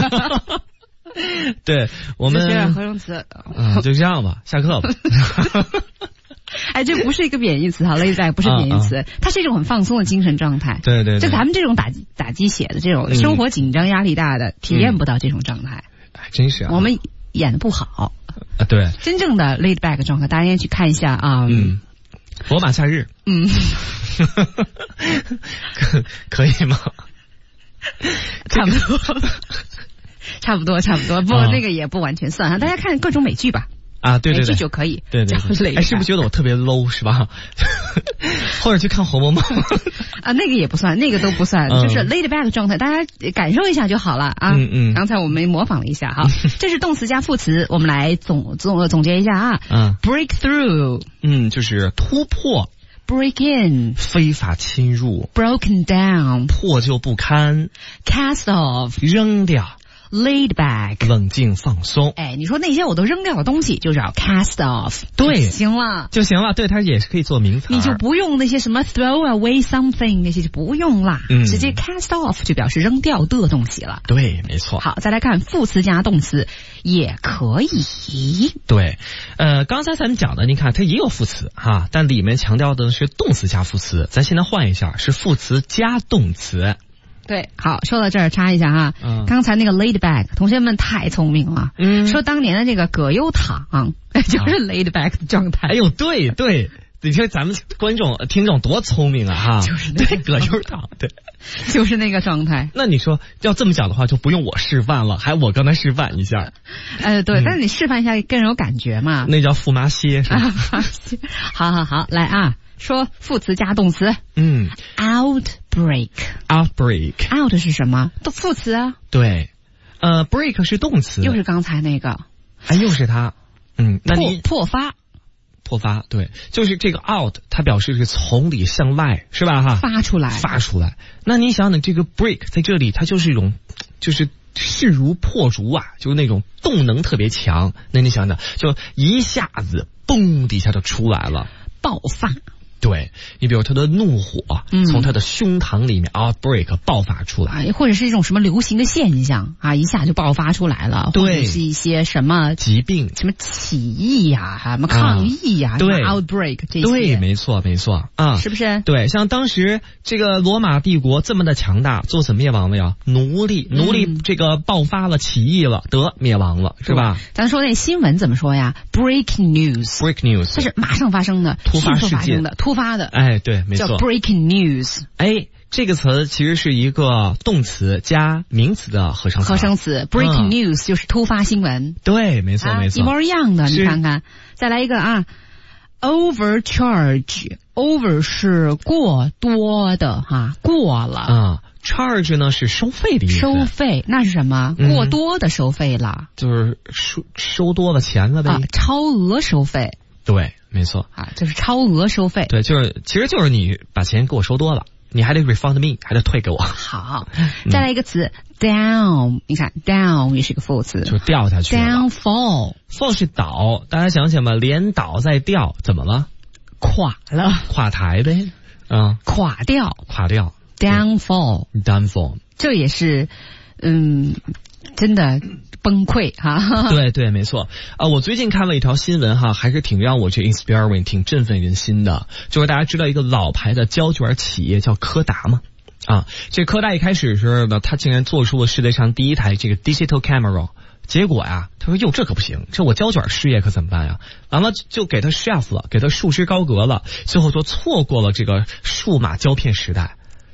S2: 对，我们
S1: 学点合成词。
S2: 嗯，就这样吧，下课吧。
S1: 哎，这不是一个贬义词哈 ，laid back 不是贬义词，啊啊，它是一种很放松的精神状态。
S2: 对对对，
S1: 就咱们这种打打鸡血的这种生活紧张、压力大的，嗯，体验不到这种状态。
S2: 哎，真是啊，
S1: 我们演的不好
S2: 啊。对，
S1: 真正的 laid back 状态，大家应该去看一下啊。
S2: 嗯，罗马夏日。
S1: 嗯，
S2: 可可以吗？
S1: 差不多，差不多，差不多。不过那个也不完全算哈，大家看各种美剧吧。
S2: 啊，对对对，
S1: 美剧就可以，
S2: 对对对，哎，是不是觉得我特别 low 是吧？或者去看《红楼梦》
S1: 啊，那个也不算，那个都不算，嗯，就是 laid back 状态，大家感受一下就好了啊。
S2: 嗯嗯。
S1: 刚才我们模仿了一下哈，这是动词加副词，我们来总总总结一下啊。
S2: 嗯
S1: ，break through，
S2: 嗯，就是突破
S1: ；break in，
S2: 非法侵入
S1: ；broken down，
S2: 破旧不堪
S1: ；cast off，
S2: 扔掉。
S1: Laid back，
S2: 冷静放松。
S1: 哎，你说那些我都扔掉的东西，就叫 cast off，
S2: 对，
S1: 行了
S2: 就行了。对，它也是可以做名词。
S1: 你就不用那些什么 throw away something 那些就不用啦，
S2: 嗯，
S1: 直接 cast off 就表示扔掉的东西了。
S2: 对，没错。
S1: 好，再来看副词加动词也可以。
S2: 对，呃，刚才咱们讲的，你看它也有副词哈，但里面强调的是动词加副词。咱现在换一下，是副词加动词。
S1: 对，好，说到这儿插一下哈，嗯，刚才那个 laid back， 同学们太聪明了，嗯，说当年的这个葛优躺就是 laid back 的状态。
S2: 哎呦，对对，你说咱们观众听众多聪明啊哈，
S1: 就是那
S2: 对葛优躺，对，
S1: 就是那个状态。
S2: 那你说要这么讲的话，就不用我示范了，还我刚才示范一下。
S1: 呃，对，嗯，但是你示范一下更有感觉嘛。
S2: 那叫腹麻歇是吧？
S1: 好好好，来啊。说副词加动词，
S2: 嗯
S1: ，outbreak，outbreak
S2: outbreak，out
S1: 是什么？都副词啊。
S2: 对，呃 ，break 是动词，
S1: 又是刚才那个，
S2: 哎，又是它，嗯，那你
S1: 破发，
S2: 破发，对，就是这个 out， 它表示是从里向外，是吧？哈，
S1: 发出来，
S2: 发出来。那你想想，这个 break 在这里，它就是一种，就是势如破竹啊，就是那种动能特别强。那你想想，就一下子嘣的一下就出来了，
S1: 爆发。
S2: 对，你比如他的怒火，嗯，从他的胸膛里面 outbreak 爆发出来，
S1: 或者是一种什么流行的现象啊，一下就爆发出来了，
S2: 对，
S1: 或者是一些什么
S2: 疾病、
S1: 什么起义呀、啊、什么抗议呀、啊，
S2: 对
S1: outbreak 这些，
S2: 对，没错没错啊，
S1: 是不是？
S2: 对，像当时这个罗马帝国这么的强大，做怎么灭亡了呀？奴隶，奴隶这个爆发了起义了，得灭亡了，是吧？
S1: 咱说那新闻怎么说呀 ？breaking news，breaking
S2: news，
S1: 它是马上发生的，
S2: 突发事件
S1: 的，突发的，
S2: 哎，对，没错，
S1: 叫 breaking news。
S2: 哎，这个词其实是一个动词加名词的合成词。
S1: 合成词 breaking、嗯、news 就是突发新闻。
S2: 对，没错、啊、没错，
S1: 一模一样的。你看看，再来一个啊 ，overcharge。over 是过多的哈，过了
S2: 啊。charge 呢是收费的意思。
S1: 收费那是什么？
S2: 嗯、
S1: 过多的收费了，
S2: 就是收收多了钱了呗、
S1: 啊。超额收费。
S2: 对，没错
S1: 啊，就是超额收费。
S2: 对，就是其实就是你把钱给我收多了，你还得 refund me， 还得退给我。
S1: 好，再来一个词、嗯、down， 你看 down 也是个副词，
S2: 就掉下去了。
S1: downfall
S2: fall 是倒，大家想想吧，连倒再掉，怎么了？
S1: 垮了，
S2: 垮台呗，嗯，
S1: 垮掉，
S2: 垮掉
S1: ，downfall，downfall，
S2: downfall，
S1: 这也是，嗯，真的崩溃哈。
S2: 对对，没错啊！我最近看了一条新闻哈，还是挺让我这 inspiring， 挺振奋人心的。就是大家知道一个老牌的胶卷企业叫柯达吗？啊，这柯达一开始的时候呢，他竟然做出了世界上第一台这个 digital camera。结果呀，他说哟，这可不行，这我胶卷事业可怎么办呀？完了就给他 chef 了，给他束之高阁了，最后就错过了这个数码胶片时代。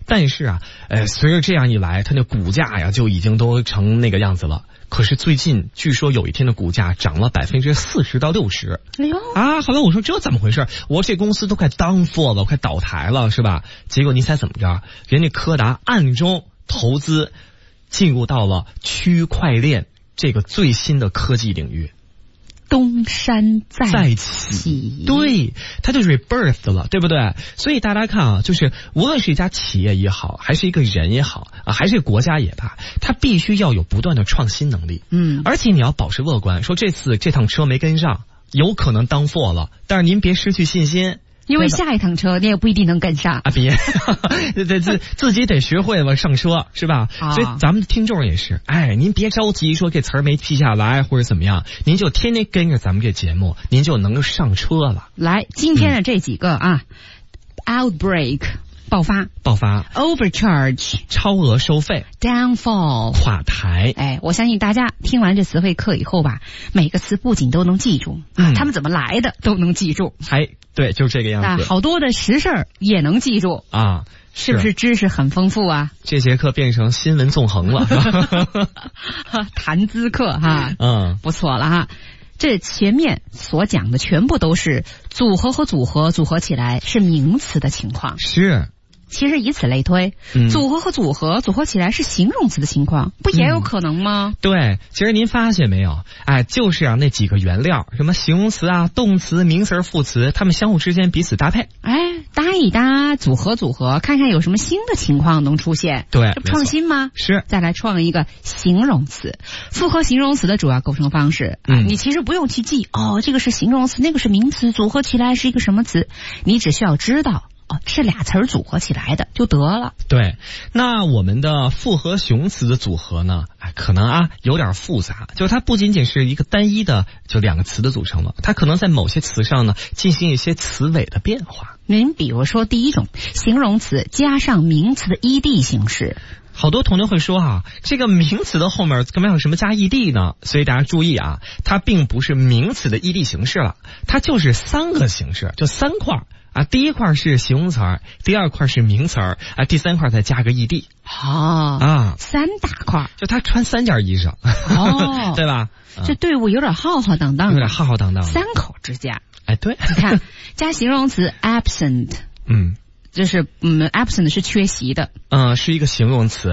S2: 但是啊，呃，随着这样一来，它那股价呀就已经都成那个样子了。可是最近据说有一天的股价涨了百分之四十到六十。
S1: 哎呦
S2: 啊！后来我说这怎么回事？我这公司都快down fall了，快倒台了，是吧？结果你猜怎么着？人家柯达暗中投资进入到了区块链这个最新的科技领域。
S1: 东山再
S2: 再
S1: 起，
S2: 起，对，它就 rebirth 了，对不对？所以大家看啊，就是无论是一家企业也好，还是一个人也好啊，还是国家也罢，它必须要有不断的创新能力。
S1: 嗯，
S2: 而且你要保持乐观，说这次这趟车没跟上，有可能down fall了，但是您别失去信心。
S1: 因为下一趟车你也不一定能跟上
S2: 啊！别，对自自己得学会了上车，是吧？啊、所以咱们听众也是，哎，您别着急说这词儿没记下来或者怎么样，您就天天跟着咱们这节目，您就能够上车了。
S1: 来，今天的这几个啊、嗯、，outbreak 爆发，
S2: 爆发
S1: ，overcharge
S2: 超额收费
S1: ，downfall
S2: 垮台。
S1: 哎，我相信大家听完这词汇课以后吧，每个词不仅都能记住，嗯，他们怎么来的都能记住。
S2: 哎，对，就是这个样子。
S1: 啊，好多的实事儿也能记住
S2: 啊，
S1: 是不是知识很丰富啊？
S2: 这节课变成新闻纵横了，
S1: 谈资课哈，
S2: 嗯，
S1: 不错了哈。这前面所讲的全部都是组合和组合组合起来是名词的情况，
S2: 是。
S1: 其实以此类推，嗯、组合和组合组合起来是形容词的情况，不也有可能吗？
S2: 嗯、对，其实您发现没有，哎，就是啊，那几个原料，什么形容词啊、动词、名词、副词，它们相互之间彼此搭配，
S1: 哎，搭一搭，组合组合，看看有什么新的情况能出现。
S2: 对，
S1: 这不创新吗？
S2: 是。
S1: 再来创一个形容词，复合形容词的主要构成方式，嗯，你其实不用去记哦，这个是形容词，那个是名词，组合起来是一个什么词，你只需要知道。哦，是俩词儿组合起来的就得了。
S2: 对，那我们的复合形容词的组合呢，哎，可能啊有点复杂，就是它不仅仅是一个单一的就两个词的组成了，它可能在某些词上呢进行一些词尾的变化。
S1: 您比如说第一种，形容词加上名词的 ed 形式。
S2: 好多同学会说啊，这个名词的后面干嘛有什么加 ed 呢？所以大家注意啊，它并不是名词的 ed 形式了，它就是三个形式，就三块啊。第一块是形容词儿，第二块是名词儿啊，第三块再加个 ed。
S1: 哦啊，三大块，
S2: 就他穿三件衣裳，
S1: 哦，
S2: 对吧？
S1: 这队伍有点浩浩荡荡，
S2: 有点浩浩荡荡，
S1: 三口之家。
S2: 哎，对，
S1: 你看加形容词 absent，
S2: 嗯。
S1: 就是嗯 ，absent 是缺席的，
S2: 嗯，是一个形容词。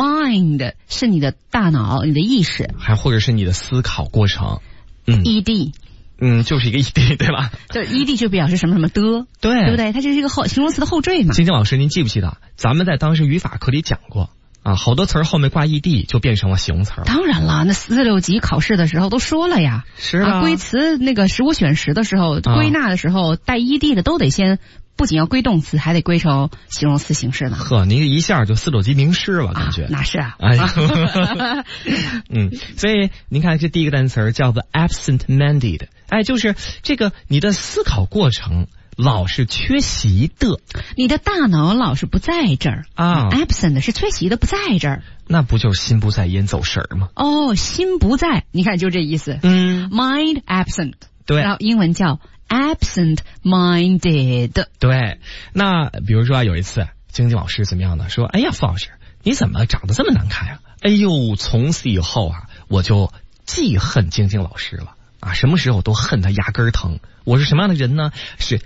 S1: mind 是你的大脑、你的意识，
S2: 还或者是你的思考过程。
S1: 嗯 ，ed，
S2: 嗯，就是一个 ed， 对吧？
S1: 就是 ed 就表示什么什么的，
S2: 对，
S1: 对不对？它就是一个后形容词的后缀嘛。
S2: 晶晶老师，您记不记得咱们在当时语法课里讲过啊？好多词儿后面挂 ed 就变成了形容词了。
S1: 当然了，那四六级考试的时候都说了呀，
S2: 是啊，
S1: 归词那个十五选十的时候，归纳的时候带 ed 的都得先。不仅要归动词，还得归成形容词形式呢。
S2: 呵，您一下就四六级名师了，感觉。
S1: 啊、那是啊。
S2: 哎呀，嗯，所以您看这第一个单词叫做 absent-minded， 哎，就是这个你的思考过程老是缺席的，
S1: 你的大脑老是不在这儿
S2: 啊。
S1: absent 是缺席的，不在这儿。
S2: 那不就是心不在焉走神儿吗？
S1: 哦，心不在，你看就这意思。
S2: 嗯
S1: ，mind absent，
S2: 对，
S1: 然后英文叫。absent-minded，
S2: 对，那比如说有一次，晶晶老师怎么样呢？说，哎呀，傅老师，你怎么长得这么难看呀？哎呦，从此以后啊，我就记恨晶晶老师了啊！什么时候都恨他，牙根儿疼。我是什么样的人呢？是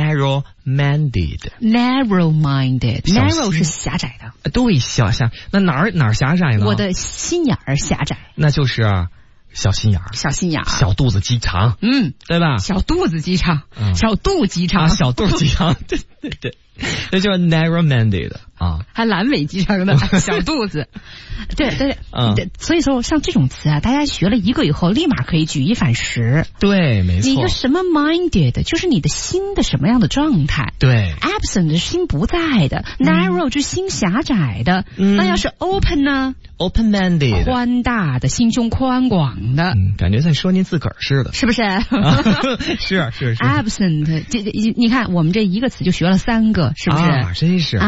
S1: narrow-minded。narrow-minded，narrow 是狭窄的。
S2: 对，狭狭，那哪儿哪儿狭窄呢？
S1: 我的心眼儿狭窄。
S2: 那就是。小心眼儿，
S1: 小心眼儿，
S2: 小肚子鸡肠，
S1: 嗯，
S2: 对吧？
S1: 小肚子鸡肠，嗯、小肚鸡肠，
S2: 啊、小肚鸡肠，对对对，这就是 narrow-minded 啊，
S1: 还阑尾鸡肠的小肚子，对对，嗯，所以说像这种词啊，大家学了一个以后，立马可以举一反十。
S2: 对，没错。
S1: 你的什么 minded， 就是你的心的什么样的状态？
S2: 对
S1: ，absent 是心不在的、嗯、，narrow 就是心狭窄的。嗯、那要是 open 呢
S2: ？open-minded，
S1: 宽大的，心胸宽广的。
S2: 嗯，感觉在说您自个儿似的，
S1: 是不是？
S2: 是是是。
S1: absent， 这你看我们这一个词就学了三个，是不是？
S2: 啊，真是。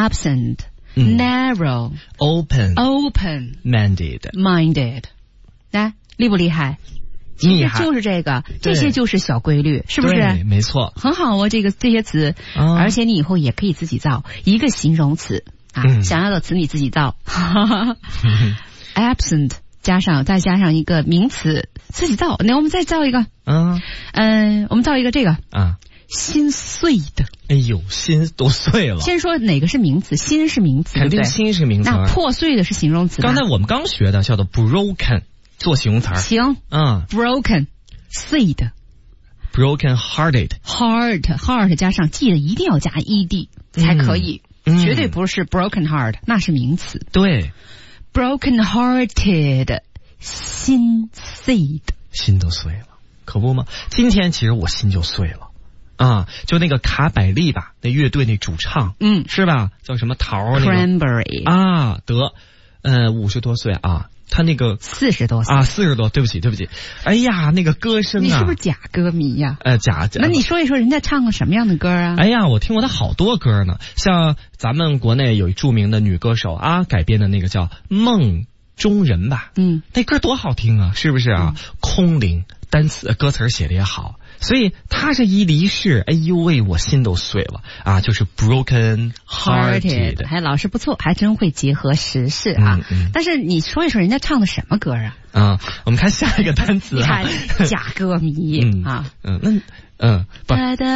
S1: absent、narrow、open、minded， 来，厉不厉害？其实就是这个，这些就是小规律，是不是？
S2: 对，没错，
S1: 很好哦。这个这些词，啊、而且你以后也可以自己造一个形容词， 啊，
S2: 嗯、
S1: 想要的词你自己造。absent 加上再加上一个名词，自己造。那我们再造一个，
S2: 嗯
S1: 嗯、呃，我们造一个这个
S2: 啊，
S1: 心碎的。
S2: 哎呦，心都碎了。
S1: 先说哪个是名词，心是名词，
S2: 肯定心是名词。
S1: 那破碎的是形容词。
S2: 刚才我们刚学的叫做 broken 做形容词。
S1: 行，
S2: 嗯
S1: ，broken 碎的。
S2: broken hearted
S1: heart heart 加上记得一定要加 ed 才可以，
S2: 嗯、
S1: 绝对不是 broken heart， 那是名词。
S2: 对
S1: broken hearted 心碎的，
S2: 心都碎了，可不吗？今天其实我心就碎了啊！就那个卡百利吧，那乐队那主唱，
S1: 嗯，
S2: 是吧？叫什么桃那个
S1: Cranberry
S2: 啊，得，呃，五十多岁啊。他那个
S1: 四十多岁
S2: 啊，四十多，对不起，对不起。哎呀，那个歌声啊，
S1: 你是不是假歌迷呀、
S2: 啊？呃，假假。
S1: 那你说一说人家唱了什么样的歌啊？
S2: 哎呀，我听过他好多歌呢，像咱们国内有一著名的女歌手啊改编的那个叫《梦中人》吧，
S1: 嗯，
S2: 那歌多好听啊，是不是啊？嗯、空灵，单词歌词写的也好。所以他这一离世，哎呦喂，我心都碎了啊！就是 broken hearted，
S1: 还老师不错，还真会结合时事啊。
S2: 嗯嗯、
S1: 但是你说一说人家唱的什么歌啊？
S2: 啊，我们看下一个单词、
S1: 啊。你看假歌迷
S2: 嗯、
S1: 啊，
S2: 嗯，那嗯不，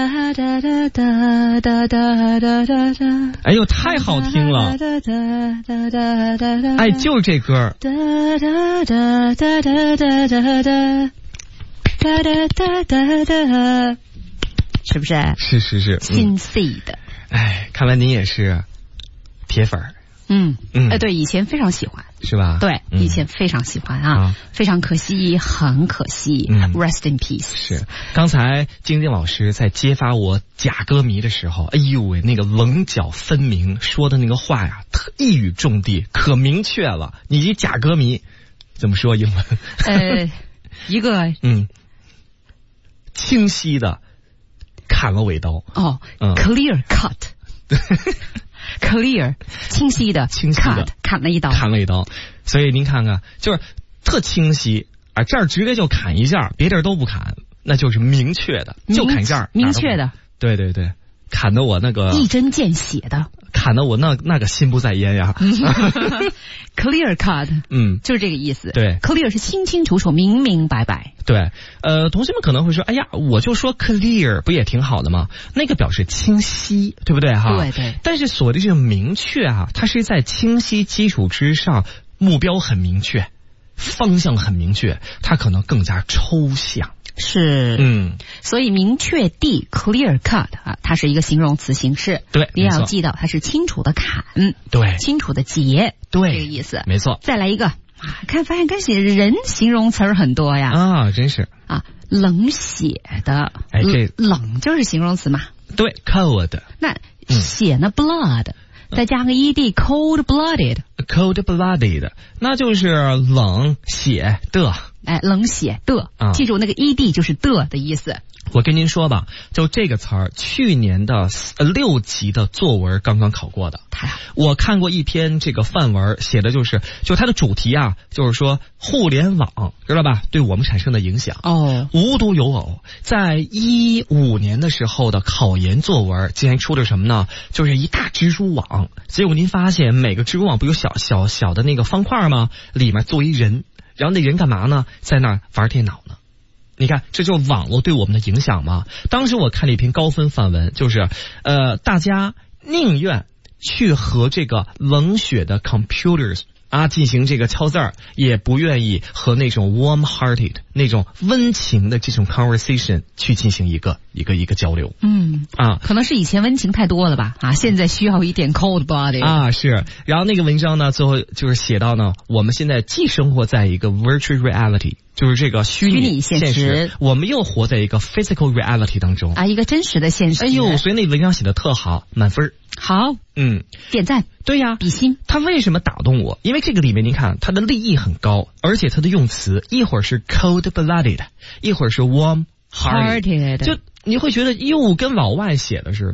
S2: 哎呦，太好听了！哎，就是这歌。
S1: 哒哒哒哒哒，是不是？
S2: 是是是，
S1: 心碎的。
S2: 哎、嗯，看来您也是铁粉儿。
S1: 嗯
S2: 嗯，
S1: 哎，对，以前非常喜欢，
S2: 是吧？
S1: 对，
S2: 嗯、
S1: 以前非常喜欢啊，啊非常可惜，很可惜。
S2: 嗯
S1: ，Rest in peace。
S2: 是，刚才晶晶老师在揭发我假歌迷的时候，哎呦喂，那个棱角分明，说的那个话呀，特一语中的，可明确了。你这假歌迷怎么说英文？
S1: 呃，一个
S2: 嗯。清晰的砍了尾刀
S1: 哦、
S2: 嗯、
S1: ，clear cut，clear 清晰的
S2: 清晰的
S1: cut 砍了一刀，
S2: 砍了一刀。所以您看看，就是特清晰啊，这儿直接就砍一下，别地儿都不砍，那就是明确的，就砍这儿，
S1: 明确的，
S2: 对对对，砍得我那个
S1: 一针见血的，
S2: 砍得我那那个心不在焉呀。
S1: clear cut，
S2: 嗯，
S1: 就是这个意思。
S2: 对
S1: ，clear 是清清楚楚、明明白白。
S2: 对，呃，同学们可能会说，哎呀，我就说 clear 不也挺好的吗？那个表示清晰，对不对哈？
S1: 对对。
S2: 但是所谓的这个明确啊，它是在清晰基础之上，目标很明确，方向很明确，它可能更加抽象。
S1: 是，
S2: 嗯，
S1: 所以明确地 clear cut 啊，它是一个形容词形式。
S2: 对，
S1: 你也要记到它是清楚的砍，
S2: 对，
S1: 清楚的截，
S2: 对，
S1: 这个意思。
S2: 没错。
S1: 再来一个啊，看发现跟写人形容词儿很多呀。
S2: 啊，真是
S1: 啊，冷血的，
S2: 哎，这
S1: 冷就是形容词嘛。
S2: 对 ，cold。
S1: 那血呢 ，blood。再加个 ed cold blooded
S2: cold blooded 那就是冷血的，
S1: 哎，冷血的、啊、记住那个 ed 就是的的意思。
S2: 我跟您说吧，就这个词儿，去年的呃六级的作文刚刚考过的。
S1: 太好，
S2: 我看过一篇这个范文，写的就是就它的主题啊，就是说互联网知道吧，对我们产生的影响。
S1: 哦，
S2: 无独有偶，在一五年的时候的考研作文竟然出了什么呢？就是一大蜘蛛网，结果您发现每个蜘蛛网不有小小小的那个方块吗？里面坐一人，然后那人干嘛呢？在那儿玩电脑呢。你看，这就是网络对我们的影响吗？当时我看了一篇高分范文，就是呃，大家宁愿去和这个冷血的 computers 啊进行这个敲字儿，也不愿意和那种 warm-hearted 那种温情的这种 conversation 去进行一个一个一个交流。
S1: 嗯
S2: 啊，
S1: 可能是以前温情太多了吧啊，现在需要一点 cold blooded
S2: 啊是。然后那个文章呢，最后就是写到呢，我们现在既生活在一个 virtual reality。就是这个虚拟现实，
S1: 现实
S2: 我们又活在一个 physical reality 当中
S1: 啊，一个真实的现实。
S2: 哎呦，所以那文章写的特好，满分。
S1: 好，
S2: 嗯，
S1: 点赞。
S2: 对呀，
S1: 比心。
S2: 他为什么打动我？因为这个里面，您看它的立意很高，而且它的用词一会儿是 cold blooded， 一会儿是 warm hearted， 就你会觉得又跟老外写的似的。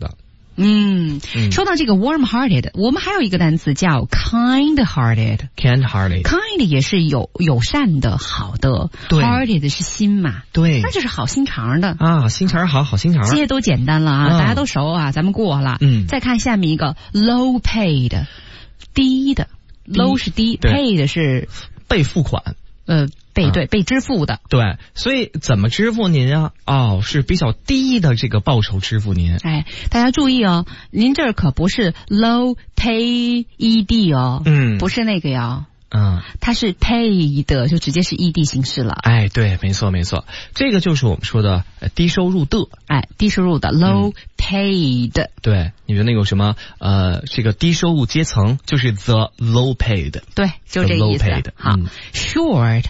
S1: 嗯，
S2: 嗯
S1: 说到这个 warm-hearted， 我们还有一个单词叫 kind-hearted。
S2: kind-hearted
S1: kind 也是有友善的、好的，
S2: 对
S1: hearted 是心嘛，
S2: 对
S1: 那就是好心肠的。
S2: 啊，心肠好，好心肠。
S1: 这些都简单了啊，
S2: 嗯
S1: 大家都熟啊，咱们过了。
S2: 嗯
S1: 再看下面一个 low paid， 低的。low 是低， paid 是
S2: 被付款。
S1: 呃被、
S2: 啊
S1: 对被支付的。
S2: 对，所以怎么支付您啊？哦，是比较低的这个报酬支付您。
S1: 哎，大家注意哦，您这儿可不是 low paid 哦，
S2: 嗯
S1: 不是那个哟。
S2: 嗯，
S1: 它是 paid 的，就直接是 ed 形式了。
S2: 哎，对，没错没错，这个就是我们说的呃低收入的。
S1: 哎，低收入的 low paid。
S2: 对，你的那个什么呃，这个低收入阶层就是 the low paid。
S1: 对，就这
S2: The low
S1: 意思。
S2: paid，
S1: 好、
S2: 嗯、
S1: ，short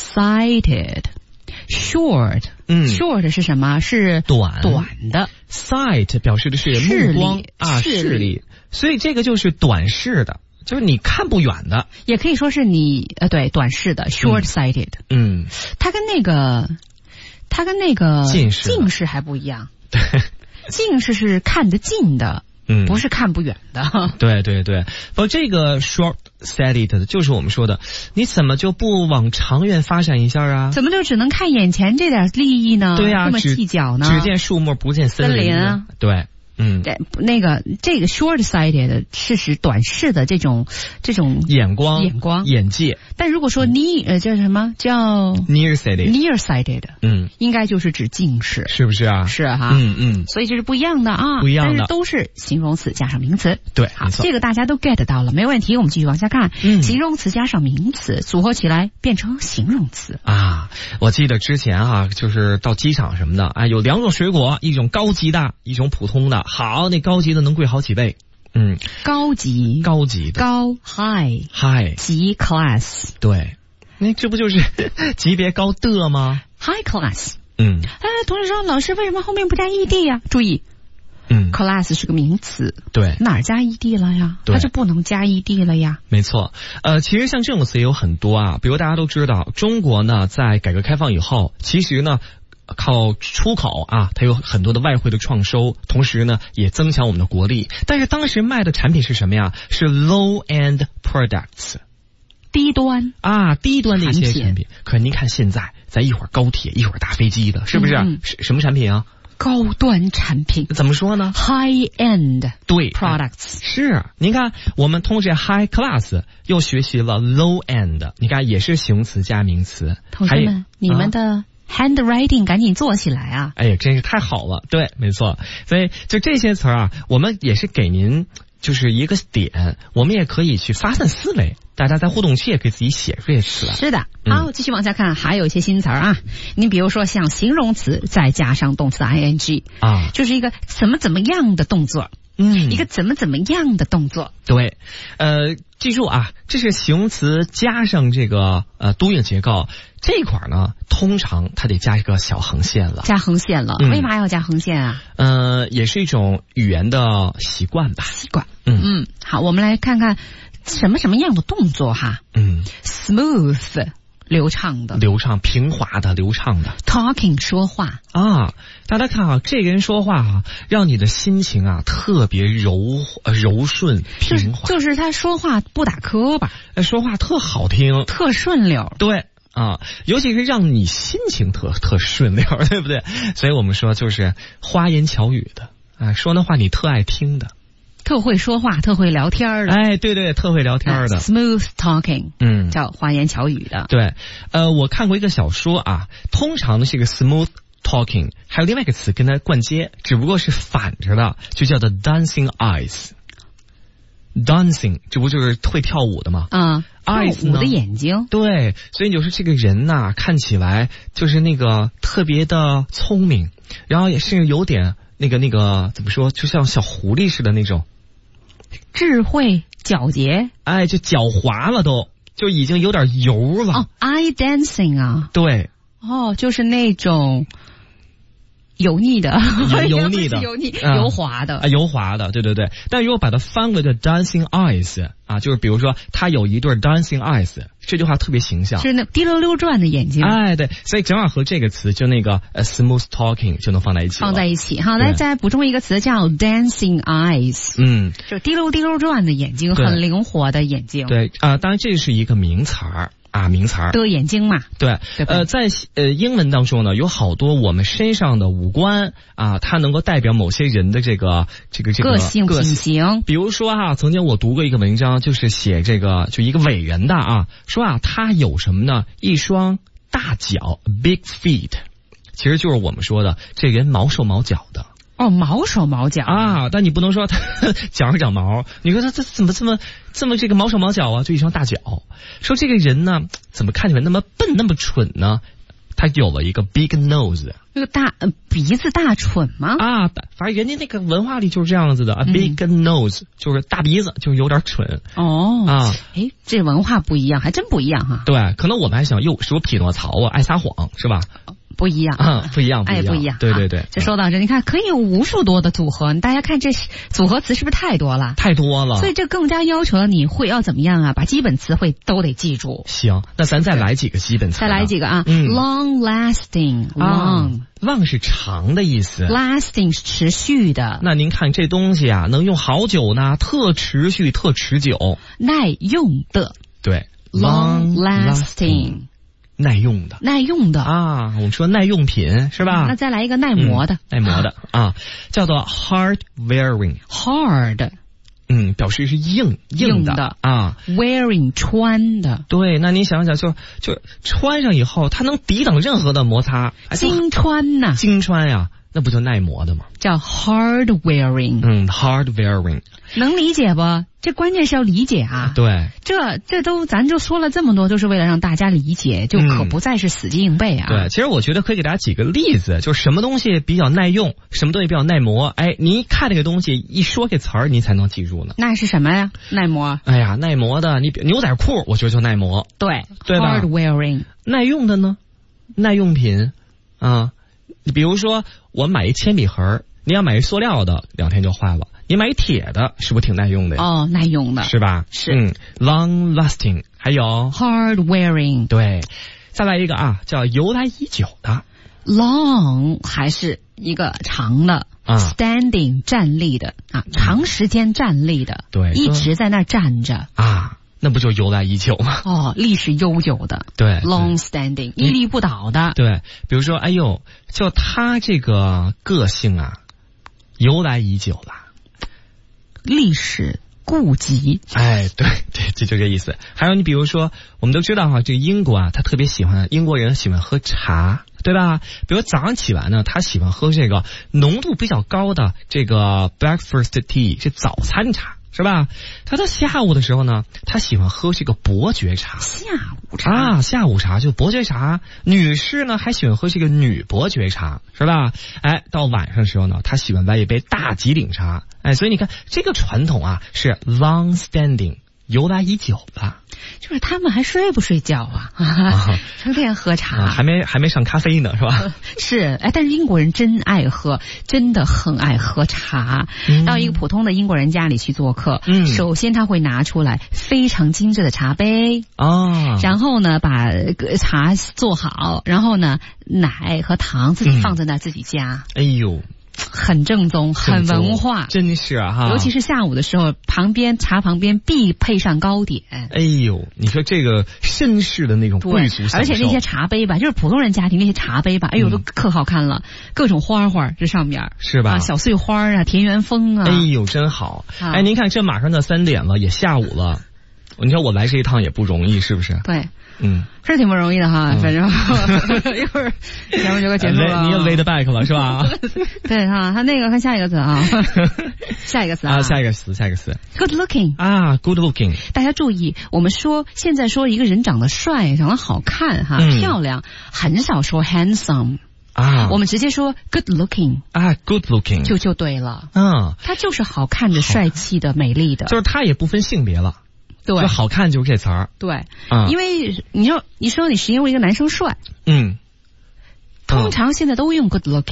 S1: sighted。short，
S2: 嗯
S1: short 是什么？是
S2: 短
S1: 短的。
S2: sight 表示的是
S1: 视力
S2: 目光啊，
S1: 视力
S2: 视力，所以这个就是短视的，就是你看不远的。
S1: 也可以说是你呃，对，短视的 short sighted。
S2: 嗯，
S1: 它跟那个，它跟那个
S2: 近视
S1: 近视还不一样。
S2: 对，
S1: 近视是看得近的，
S2: 嗯，
S1: 不是看不远的。
S2: 对对对，不过这个 short-sighted 的就是我们说的，你怎么就不往长远发展一下啊？
S1: 怎么就只能看眼前这点利益呢？
S2: 对呀、
S1: 这么
S2: 只
S1: 计较呢？
S2: 只见树木不见森林。
S1: 森林啊
S2: 对。嗯，
S1: 对，那个这个 short-sighted 的是指短视的这种这种
S2: 眼光、
S1: 眼光、
S2: 眼界。
S1: 但如果说 near 呃叫什么叫
S2: nearsighted
S1: nearsighted，
S2: 嗯，
S1: 应该就是指近视，
S2: 是不是啊？
S1: 是哈，
S2: 嗯嗯，
S1: 所以这是不一样的啊，
S2: 不一样的
S1: 但是都是形容词加上名词。
S2: 对，
S1: 好，
S2: 没错。
S1: 这个大家都 get 到了，没问题。我们继续往下看，
S2: 嗯
S1: 形容词加上名词组合起来变成形容词。
S2: 啊，我记得之前啊，就是到机场什么的，啊，有两种水果，一种高级的，一种普通的。好，那高级的能贵好几倍。嗯，
S1: 高级，
S2: 高级的，
S1: 高 high
S2: high
S1: 级 class，
S2: 对，那这不就是级别高的吗？
S1: high class。
S2: 嗯
S1: 哎，同学说老师为什么后面不加 ed 呀？注意
S2: 嗯，
S1: ，class 是个名词，
S2: 对，
S1: 哪儿加 ed 了呀？
S2: 对
S1: 它就不能加 ed 了呀。
S2: 没错。呃，其实像这种词也有很多啊，比如大家都知道，中国呢在改革开放以后，其实呢靠出口啊，它有很多的外汇的创收，同时呢也增强我们的国力。但是当时卖的产品是什么呀？是 low end products，
S1: 低端
S2: 啊，低端的一些
S1: 产品
S2: 产品。可是您看现在，咱一会儿高铁，一会儿大飞机的，是不是？
S1: 嗯
S2: 是什么产品啊？
S1: 高端产品
S2: 怎么说呢？
S1: ，high end
S2: 对
S1: products。
S2: 是，您看，我们通过这 high class 又学习了 low end， 你看也是形容词加名词。还有
S1: 同学们，你们的 handwriting 赶紧做起来啊！
S2: 哎呀，真是太好了，对，没错。所以就这些词儿啊，我们也是给您就是一个点，我们也可以去发散思维。大家在互动区也可以自己写出这些词来。
S1: 是的，
S2: 嗯
S1: 好，继续往下看，还有一些新词儿啊。你比如说像形容词再加上动词 ing
S2: 啊，
S1: 就是一个怎么怎么样的动作，
S2: 嗯，
S1: 一个怎么怎么样的动作。
S2: 对，呃，记住啊，这是形容词加上这个呃多音结构这一块儿呢，通常它得加一个小横线了。
S1: 加横线了，
S2: 嗯
S1: 为嘛要加横线啊？
S2: 呃，也是一种语言的习惯吧。
S1: 习惯。
S2: 嗯
S1: 嗯，好，我们来看看什么什么样的动作哈。
S2: 嗯
S1: smooth 流畅的
S2: 流畅、平滑的、流畅的。
S1: talking 说话，
S2: 啊，大家看啊，这个人说话啊，让你的心情啊特别柔呃柔顺
S1: 就是
S2: 平滑，
S1: 就是他说话不打磕巴，
S2: 呃说话特好听，
S1: 特顺溜。
S2: 对啊，尤其是让你心情特特顺溜，对不对？所以我们说就是花言巧语的啊，说那话你特爱听的，
S1: 特会说话，特会聊天的。
S2: 哎，对对，特会聊天的，
S1: smooth talking，
S2: 嗯，
S1: 叫花言巧语的。
S2: 对，呃，我看过一个小说啊，通常的这个 smooth talking 还有另外一个词跟它冠接，只不过是反着的，就叫做 dancing eyes。dancing 这不就是会跳舞的吗？
S1: 啊、嗯，
S2: eyes
S1: 跳舞的
S2: 呢
S1: 眼睛。
S2: 对，所以就是这个人呐、看起来就是那个特别的聪明，然后也是有点那个那个怎么说，就像小狐狸似的那种，
S1: 智慧、皎洁。
S2: 哎，就狡猾了都，就已经有点油了。
S1: 哦，eye dancing 啊。
S2: 对，
S1: 哦，就是那种油腻的，
S2: 油腻的，
S1: 油腻、嗯、油滑的
S2: 啊，油滑的，对对对。但如果把它翻过来的 dancing eyes 啊，就是比如说他有一对 dancing eyes， 这句话特别形象，
S1: 是那滴溜溜转的眼睛。
S2: 哎，对，所以正好和这个词就那个呃 smooth talking 就能放在一起，
S1: 放在一起。好，来再补充一个词叫 dancing eyes，
S2: 嗯，
S1: 就滴溜滴溜转的眼睛，很灵活的眼睛。
S2: 对啊、呃，当然这是一个名词儿。啊，名词儿
S1: 的眼睛嘛，
S2: 对，对呃，在呃英文当中呢，有好多我们身上的五官啊，它能够代表某些人的这个这个这个
S1: 个性品行。
S2: 比如说哈、啊，曾经我读过一个文章，就是写这个就一个伟人的啊，说啊，他有什么呢？一双大脚 ，big feet， 其实就是我们说的这人毛手毛脚的。
S1: 哦，毛手毛脚
S2: 啊！但你不能说他脚上长毛，你说他他怎么这么这么这个毛手毛脚啊？就一双大脚。说这个人呢，怎么看起来那么笨，那么蠢呢？他有了一个 big nose，
S1: 那个大、呃、鼻子大蠢吗？
S2: 啊，反正人家那个文化里就是这样子的、嗯、，big nose 就是大鼻子，就是有点蠢。
S1: 哦
S2: 啊，
S1: 哎，这文化不一样，还真不一样哈。
S2: 对，可能我们还想，哟，是不是匹诺曹啊，爱撒谎是吧？
S1: 不一样
S2: 啊、嗯，不一样，
S1: 哎，不一样，
S2: 对对对。
S1: 这说到这，你看可以有无数多的组合，大家看这组合词是不是太多了？
S2: 太多了，
S1: 所以这更加要求了你会要怎么样啊？把基本词汇都得记住。
S2: 行，那咱再来几个基本词。
S1: 再来几个啊、嗯、，long lasting，long，long、
S2: 啊、long是长的意思
S1: ，lasting 是持续的。
S2: 那您看这东西啊，能用好久呢，特持续，特持久，
S1: 耐用的。
S2: 对
S1: ，long lasting。
S2: 耐用的，
S1: 耐用的
S2: 啊，我们说耐用品是吧？
S1: 嗯、那再来一个耐磨的，
S2: 嗯、耐磨的啊，叫做 hard wearing，hard，
S1: 嗯，
S2: 表示是硬硬的,
S1: 的
S2: 啊
S1: ，wearing 穿的，
S2: 对，那你想想，就就穿上以后，它能抵挡任何的摩擦，
S1: 经穿呐，
S2: 经穿呀、啊，那不就耐磨的吗？
S1: 叫 hard wearing，
S2: 嗯 ，hard wearing，
S1: 能理解不？这关键是要理解啊！
S2: 对，
S1: 这这都咱就说了这么多，就是为了让大家理解，就可不再是死记硬背啊！
S2: 嗯、对，其实我觉得可以给大家举个例子，就是什么东西比较耐用，什么东西比较耐磨。哎，你一看这个东西，一说这词儿，你才能记住呢。
S1: 那是什么呀？耐磨？
S2: 哎呀，耐磨的，你牛仔裤，我觉得就耐磨。
S1: 对，
S2: 对吧
S1: ？Hard wearing，
S2: 耐用的呢？耐用品啊，你比如说我买一铅笔盒，你要买一塑料的，两天就坏了。你买铁的，是不是挺耐用的呀？
S1: 哦，耐用的，
S2: 是吧？
S1: 是，
S2: 嗯 ，long lasting， 还有
S1: hard wearing，
S2: 对，再来一个啊，叫由来已久的
S1: long， 还是一个长的啊 ，standing 站立的啊，长时间站立的，
S2: 对，
S1: 一直在那儿站着
S2: 啊，那不就由来已久吗？
S1: 哦，历史悠久的，
S2: 对
S1: ，long standing， 屹立不倒的，
S2: 对，比如说，哎呦，就他这个个性啊，由来已久了。
S1: 历史痼疾，
S2: 哎，对对，这就这意思。还有你比如说，我们都知道哈，这个英国啊，他特别喜欢，英国人喜欢喝茶，对吧？比如早上起来呢，他喜欢喝这个浓度比较高的这个 breakfast tea， 是早餐茶。是吧？他到下午的时候呢，他喜欢喝这个伯爵茶。
S1: 下午茶
S2: 啊，下午茶就伯爵茶。女士呢还喜欢喝这个女伯爵茶，是吧？哎，到晚上的时候呢，他喜欢来一杯大吉岭茶。哎，所以你看这个传统啊是 long standing， 由来已久了。
S1: 就是他们还睡不睡觉啊？啊成天喝茶、
S2: 啊，还没还没上咖啡呢，是吧？
S1: 是，哎，但是英国人真爱喝，真的很爱喝茶。嗯、到一个普通的英国人家里去做客，嗯，首先他会拿出来非常精致的茶杯
S2: 啊，
S1: 然后呢把茶做好，然后呢奶和糖自己放在那自己加。
S2: 嗯、哎呦。
S1: 很正宗，很文化，
S2: 真是啊哈！
S1: 尤其是下午的时候，旁边茶旁边必配上糕点。
S2: 哎呦，你说这个绅士的那种贵族享受，
S1: 而且那些茶杯吧，就是普通人家庭那些茶杯吧，哎呦，都可好看了，嗯、各种花花这上面
S2: 是吧？
S1: 啊，小碎花啊，田园风啊，
S2: 哎呦，真好！啊、哎，您看这马上到三点了，也下午了，你说我来这一趟也不容易，是不是？
S1: 对。
S2: 嗯，
S1: 是挺不容易的哈，嗯、反正一会儿节目就该结束了。
S2: 你也 laid back 了是吧？
S1: 对哈，他那个看下一个词啊，下一个词啊，
S2: 啊下一个词，下一个词
S1: ，good looking
S2: 啊 ，good looking。
S1: 大家注意，我们说现在说一个人长得帅、长得好看哈、
S2: 嗯、
S1: 漂亮，很少说 handsome
S2: 啊，
S1: 我们直接说 good looking
S2: 啊 ，good looking
S1: 就就对了。
S2: 嗯，
S1: 他就是好看的、帅气的、美丽的，
S2: 就是他也不分性别了。
S1: 对，
S2: 就好看就是这词儿。
S1: 对，
S2: 嗯，
S1: 因为你说你说你是因为一个男生帅，
S2: 嗯，
S1: 通常现在都用 good looking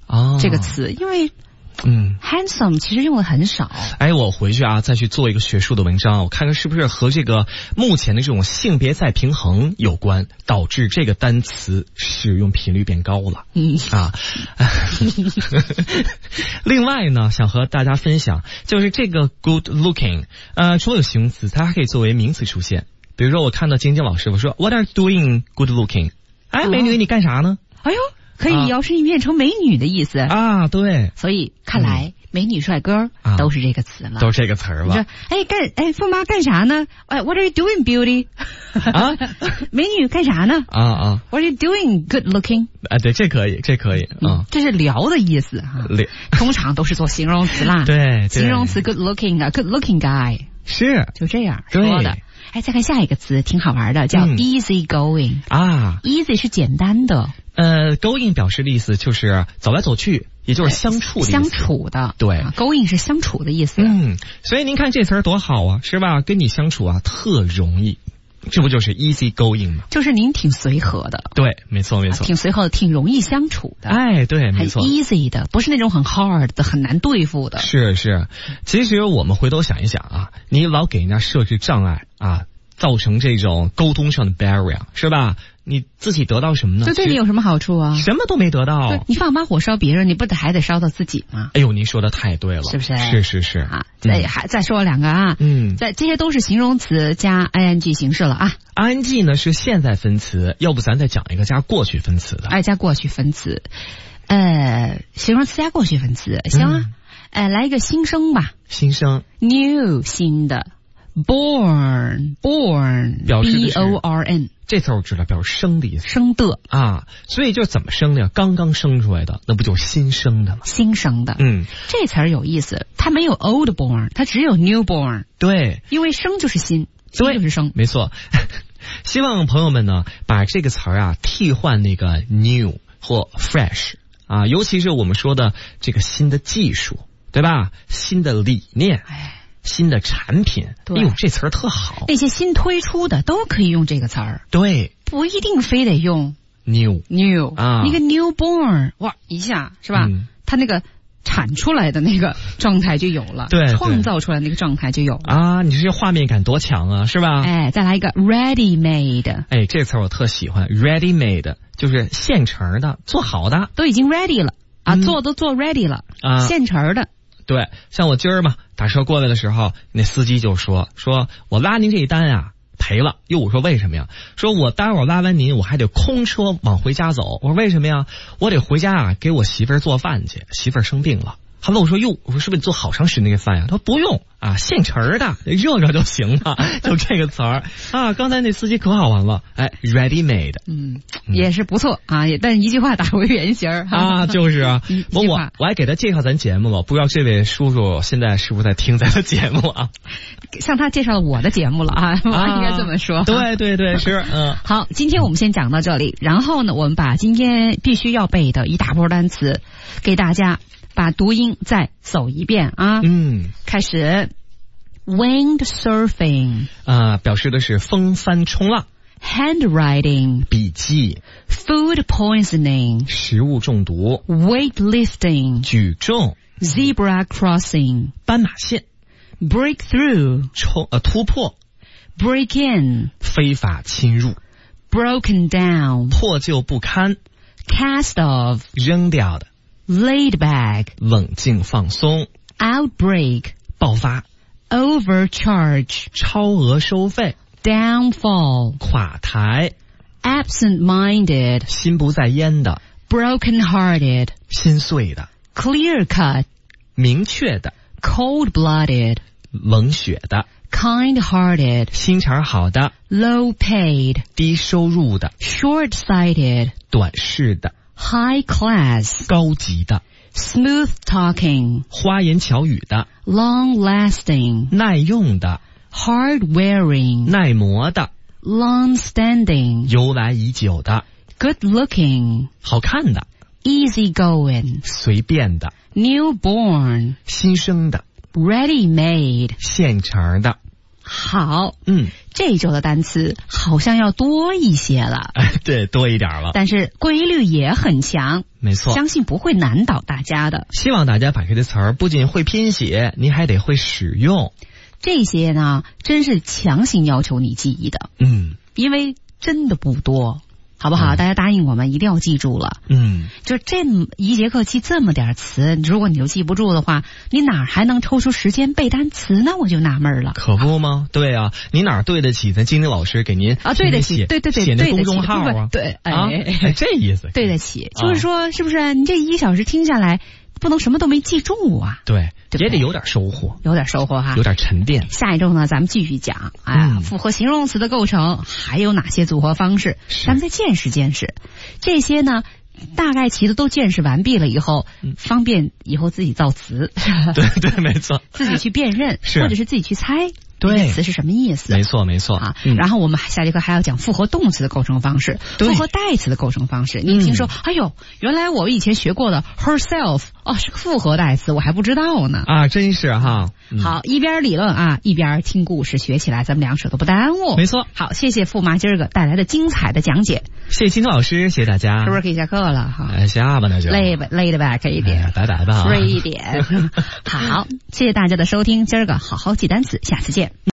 S2: 哦，
S1: 这个词，因为
S2: 嗯
S1: handsome 其实用的很少。
S2: 哎，我回去啊再去做一个学术的文章，我看看是不是和这个目前的这种性别再平衡有关，导致这个单词使用频率变高了。
S1: 嗯
S2: 啊。另外呢，想和大家分享就是这个 good looking， 呃，除了有形容词，它还可以作为名词出现。比如说我看到晶晶老师，我说 What are you doing good looking？ 哎，美女，你干啥呢？
S1: 哎呦，可以摇身一变成美女的意思
S2: 啊，对。
S1: 所以看来、嗯、美女帅哥都是这个词了，
S2: 啊、都是这个词儿了。
S1: 你说，哎干，哎驸马干啥呢？哎 ，What are you doing, beauty？
S2: 啊，
S1: 美女干啥呢？
S2: 啊啊
S1: ，What are you doing, good looking？
S2: 哎，对，这可以，这可以，嗯，
S1: 这是聊的意思哈。通常都是做形容词啦，
S2: 对，
S1: 形容词 good looking 啊 ，good looking guy
S2: 是
S1: 就这样说的。哎，再看下一个词，挺好玩的，叫 easy going、
S2: 嗯、啊
S1: ，easy 是简单的，
S2: 呃 ，going 表示的意思就是走来走去，也就是相处的意思，
S1: 相处的，
S2: 对、
S1: 啊、，going 是相处的意思。
S2: 嗯，所以您看这词儿多好啊，是吧？跟你相处啊特容易，这不就是 easy going 吗？
S1: 就是您挺随和的，
S2: 对，没错没错、
S1: 啊，挺随和的，挺容易相处的。
S2: 哎，对，没错，
S1: 很 easy 的，不是那种很 hard 的，很难对付的。
S2: 是是，其实我们回头想一想啊，你老给人家设置障碍啊。造成这种沟通上的 barrier 是吧？你自己得到什么呢？
S1: 这对你有什么好处啊？
S2: 什么都没得到。
S1: 对，你放把火烧别人，你不得还得烧到自己吗？
S2: 哎呦，您说的太对了，
S1: 是不是？
S2: 是是是
S1: 啊，再、嗯、还再说两个啊，
S2: 嗯，
S1: 在这些都是形容词加 ing 形式了啊。
S2: ing 呢是现在分词，要不咱再讲一个加过去分词的。
S1: 哎，加过去分词，呃，形容词加过去分词，行啊，嗯、呃，来一个新生吧。
S2: 新生
S1: ，new 新的。born born
S2: 表示
S1: b o r n
S2: 这词我知道，表示生的意思，
S1: 生的
S2: 啊，所以就怎么生的呀？刚刚生出来的，那不就是新生的吗？
S1: 新生的，
S2: 嗯，
S1: 这词儿有意思，它没有 old born， 它只有 new born。
S2: 对，
S1: 因为生就是新，新就是生，
S2: 没错。希望朋友们呢，把这个词儿啊替换那个 new 或 fresh 啊，尤其是我们说的这个新的技术，对吧？新的理念。
S1: 哎。
S2: 新的产品，哎呦，这词儿特好。
S1: 那些新推出的都可以用这个词儿，
S2: 对，
S1: 不一定非得用
S2: new
S1: new
S2: 啊，
S1: 那个 newborn， 哇，一下是吧？嗯、它那个产出来的那个状态就有了，
S2: 对，
S1: 创造出来那个状态就有了
S2: 啊！你这画面感多强啊，是吧？
S1: 哎，再来一个 ready made，
S2: 哎，这词儿我特喜欢 ，ready made 就是现成的，做好的，
S1: 都已经 ready 了啊，
S2: 嗯、
S1: 做都做 ready 了
S2: 啊，
S1: 现成的。
S2: 对，像我今儿嘛，打车过来的时候，那司机就说：“说我拉您这一单啊，赔了。”哟，我说为什么呀？说我待会儿拉完您，我还得空车往回家走。我说为什么呀？我得回家啊，给我媳妇儿做饭去，媳妇儿生病了。他问我说：“哟，我说是不是你做好长时间那个饭呀？”他说：“不用啊，现成的，热热就行了。”就这个词儿啊，刚才那司机可好玩了，哎 ，ready made，
S1: 嗯，也是不错啊，也但是一句话打回原形
S2: 啊，就是啊，我我我还给他介绍咱节目了，不知道这位叔叔现在是不是在听咱的节目啊？
S1: 向他介绍了我的节目了啊，啊应该这么说。
S2: 对对对，是嗯。
S1: 好，今天我们先讲到这里，然后呢，我们把今天必须要背的一大波单词给大家。把读音再走一遍啊！
S2: 嗯，
S1: 开始 ，wind surfing
S2: 啊，表示的是风帆冲浪
S1: ；handwriting
S2: 笔记
S1: ；food poisoning
S2: 食物中毒
S1: ；weightlifting
S2: 举重
S1: ；zebra crossing
S2: 斑马线
S1: ；breakthrough
S2: 冲呃突破
S1: ；break in
S2: 非法侵入
S1: ；broken down
S2: 破旧不堪
S1: ；cast off
S2: 扔掉的。
S1: laid back
S2: 冷静放松
S1: outbreak
S2: 爆发
S1: overcharge
S2: 超额收费
S1: downfall
S2: 垮台
S1: absent-minded
S2: 心不在焉的
S1: broken-hearted
S2: 心碎的
S1: clear-cut
S2: 明确的
S1: cold-blooded
S2: 冷血的
S1: kind-hearted
S2: 心肠好的
S1: low-paid
S2: 低收入的
S1: short-sighted
S2: 短视的
S1: high class
S2: 高级的
S1: smooth talking
S2: 花言巧语的
S1: long lasting
S2: 耐用的
S1: hard wearing
S2: 耐磨的
S1: long standing
S2: 由来已久的
S1: good looking
S2: 好看的
S1: easy going
S2: 随便的
S1: newborn
S2: 新生的
S1: ready made
S2: 现成的
S1: 好，
S2: 嗯，
S1: 这周的单词好像要多一些了。
S2: 哎，对，多一点了。
S1: 但是规律也很强，
S2: 没错，
S1: 相信不会难倒大家的。
S2: 希望大家把这些词儿不仅会拼写，你还得会使用。
S1: 这些呢，真是强行要求你记忆的。
S2: 嗯，
S1: 因为真的不多。好不好、嗯？大家答应我们，一定要记住了。
S2: 嗯，
S1: 就这么一节课记这么点词，如果你就记不住的话，你哪还能抽出时间背单词呢？我就纳闷了。
S2: 可不吗？对啊，你哪对得起咱金玲老师给您
S1: 啊？对得起，对对对，
S2: 写那公众号啊？
S1: 对，哎，
S2: 啊、哎这意思。
S1: 对得起，就是说，是不是你这一个小时听下来，不能什么都没记住啊？
S2: 对，
S1: 对
S2: 也得有点收获，
S1: 有点收获哈，
S2: 有点沉淀。
S1: 下一周呢，咱们继续讲，哎、嗯，复合形容词的构成还有哪些组合方式？咱们再见识见识。这些呢，大概其的都见识完毕了以后，嗯、方便以后自己造词。
S2: 对对，没错，
S1: 自己去辨认，或者是自己去猜。
S2: 对，
S1: 词是什么意思？
S2: 没错，没错
S1: 啊、嗯。然后我们下节课还要讲复合动词的构成方式，复合代词的构成方式。你听说、嗯，哎呦，原来我以前学过的 herself 哦，是个复合代词，我还不知道呢。
S2: 啊，真是哈。
S1: 嗯、好，一边理论啊，一边听故事学起来，咱们两手都不耽误。
S2: 没错。
S1: 好，谢谢驸马今儿个带来的精彩的讲解。
S2: 谢谢金老师，谢谢大家。
S1: 是不是可以下课了哈？
S2: 哎，下吧那就。
S1: 累吧，累的 back 一点、
S2: 哎，拜拜吧。
S1: free 一点。好，谢谢大家的收听，今儿个好好记单词，下次见。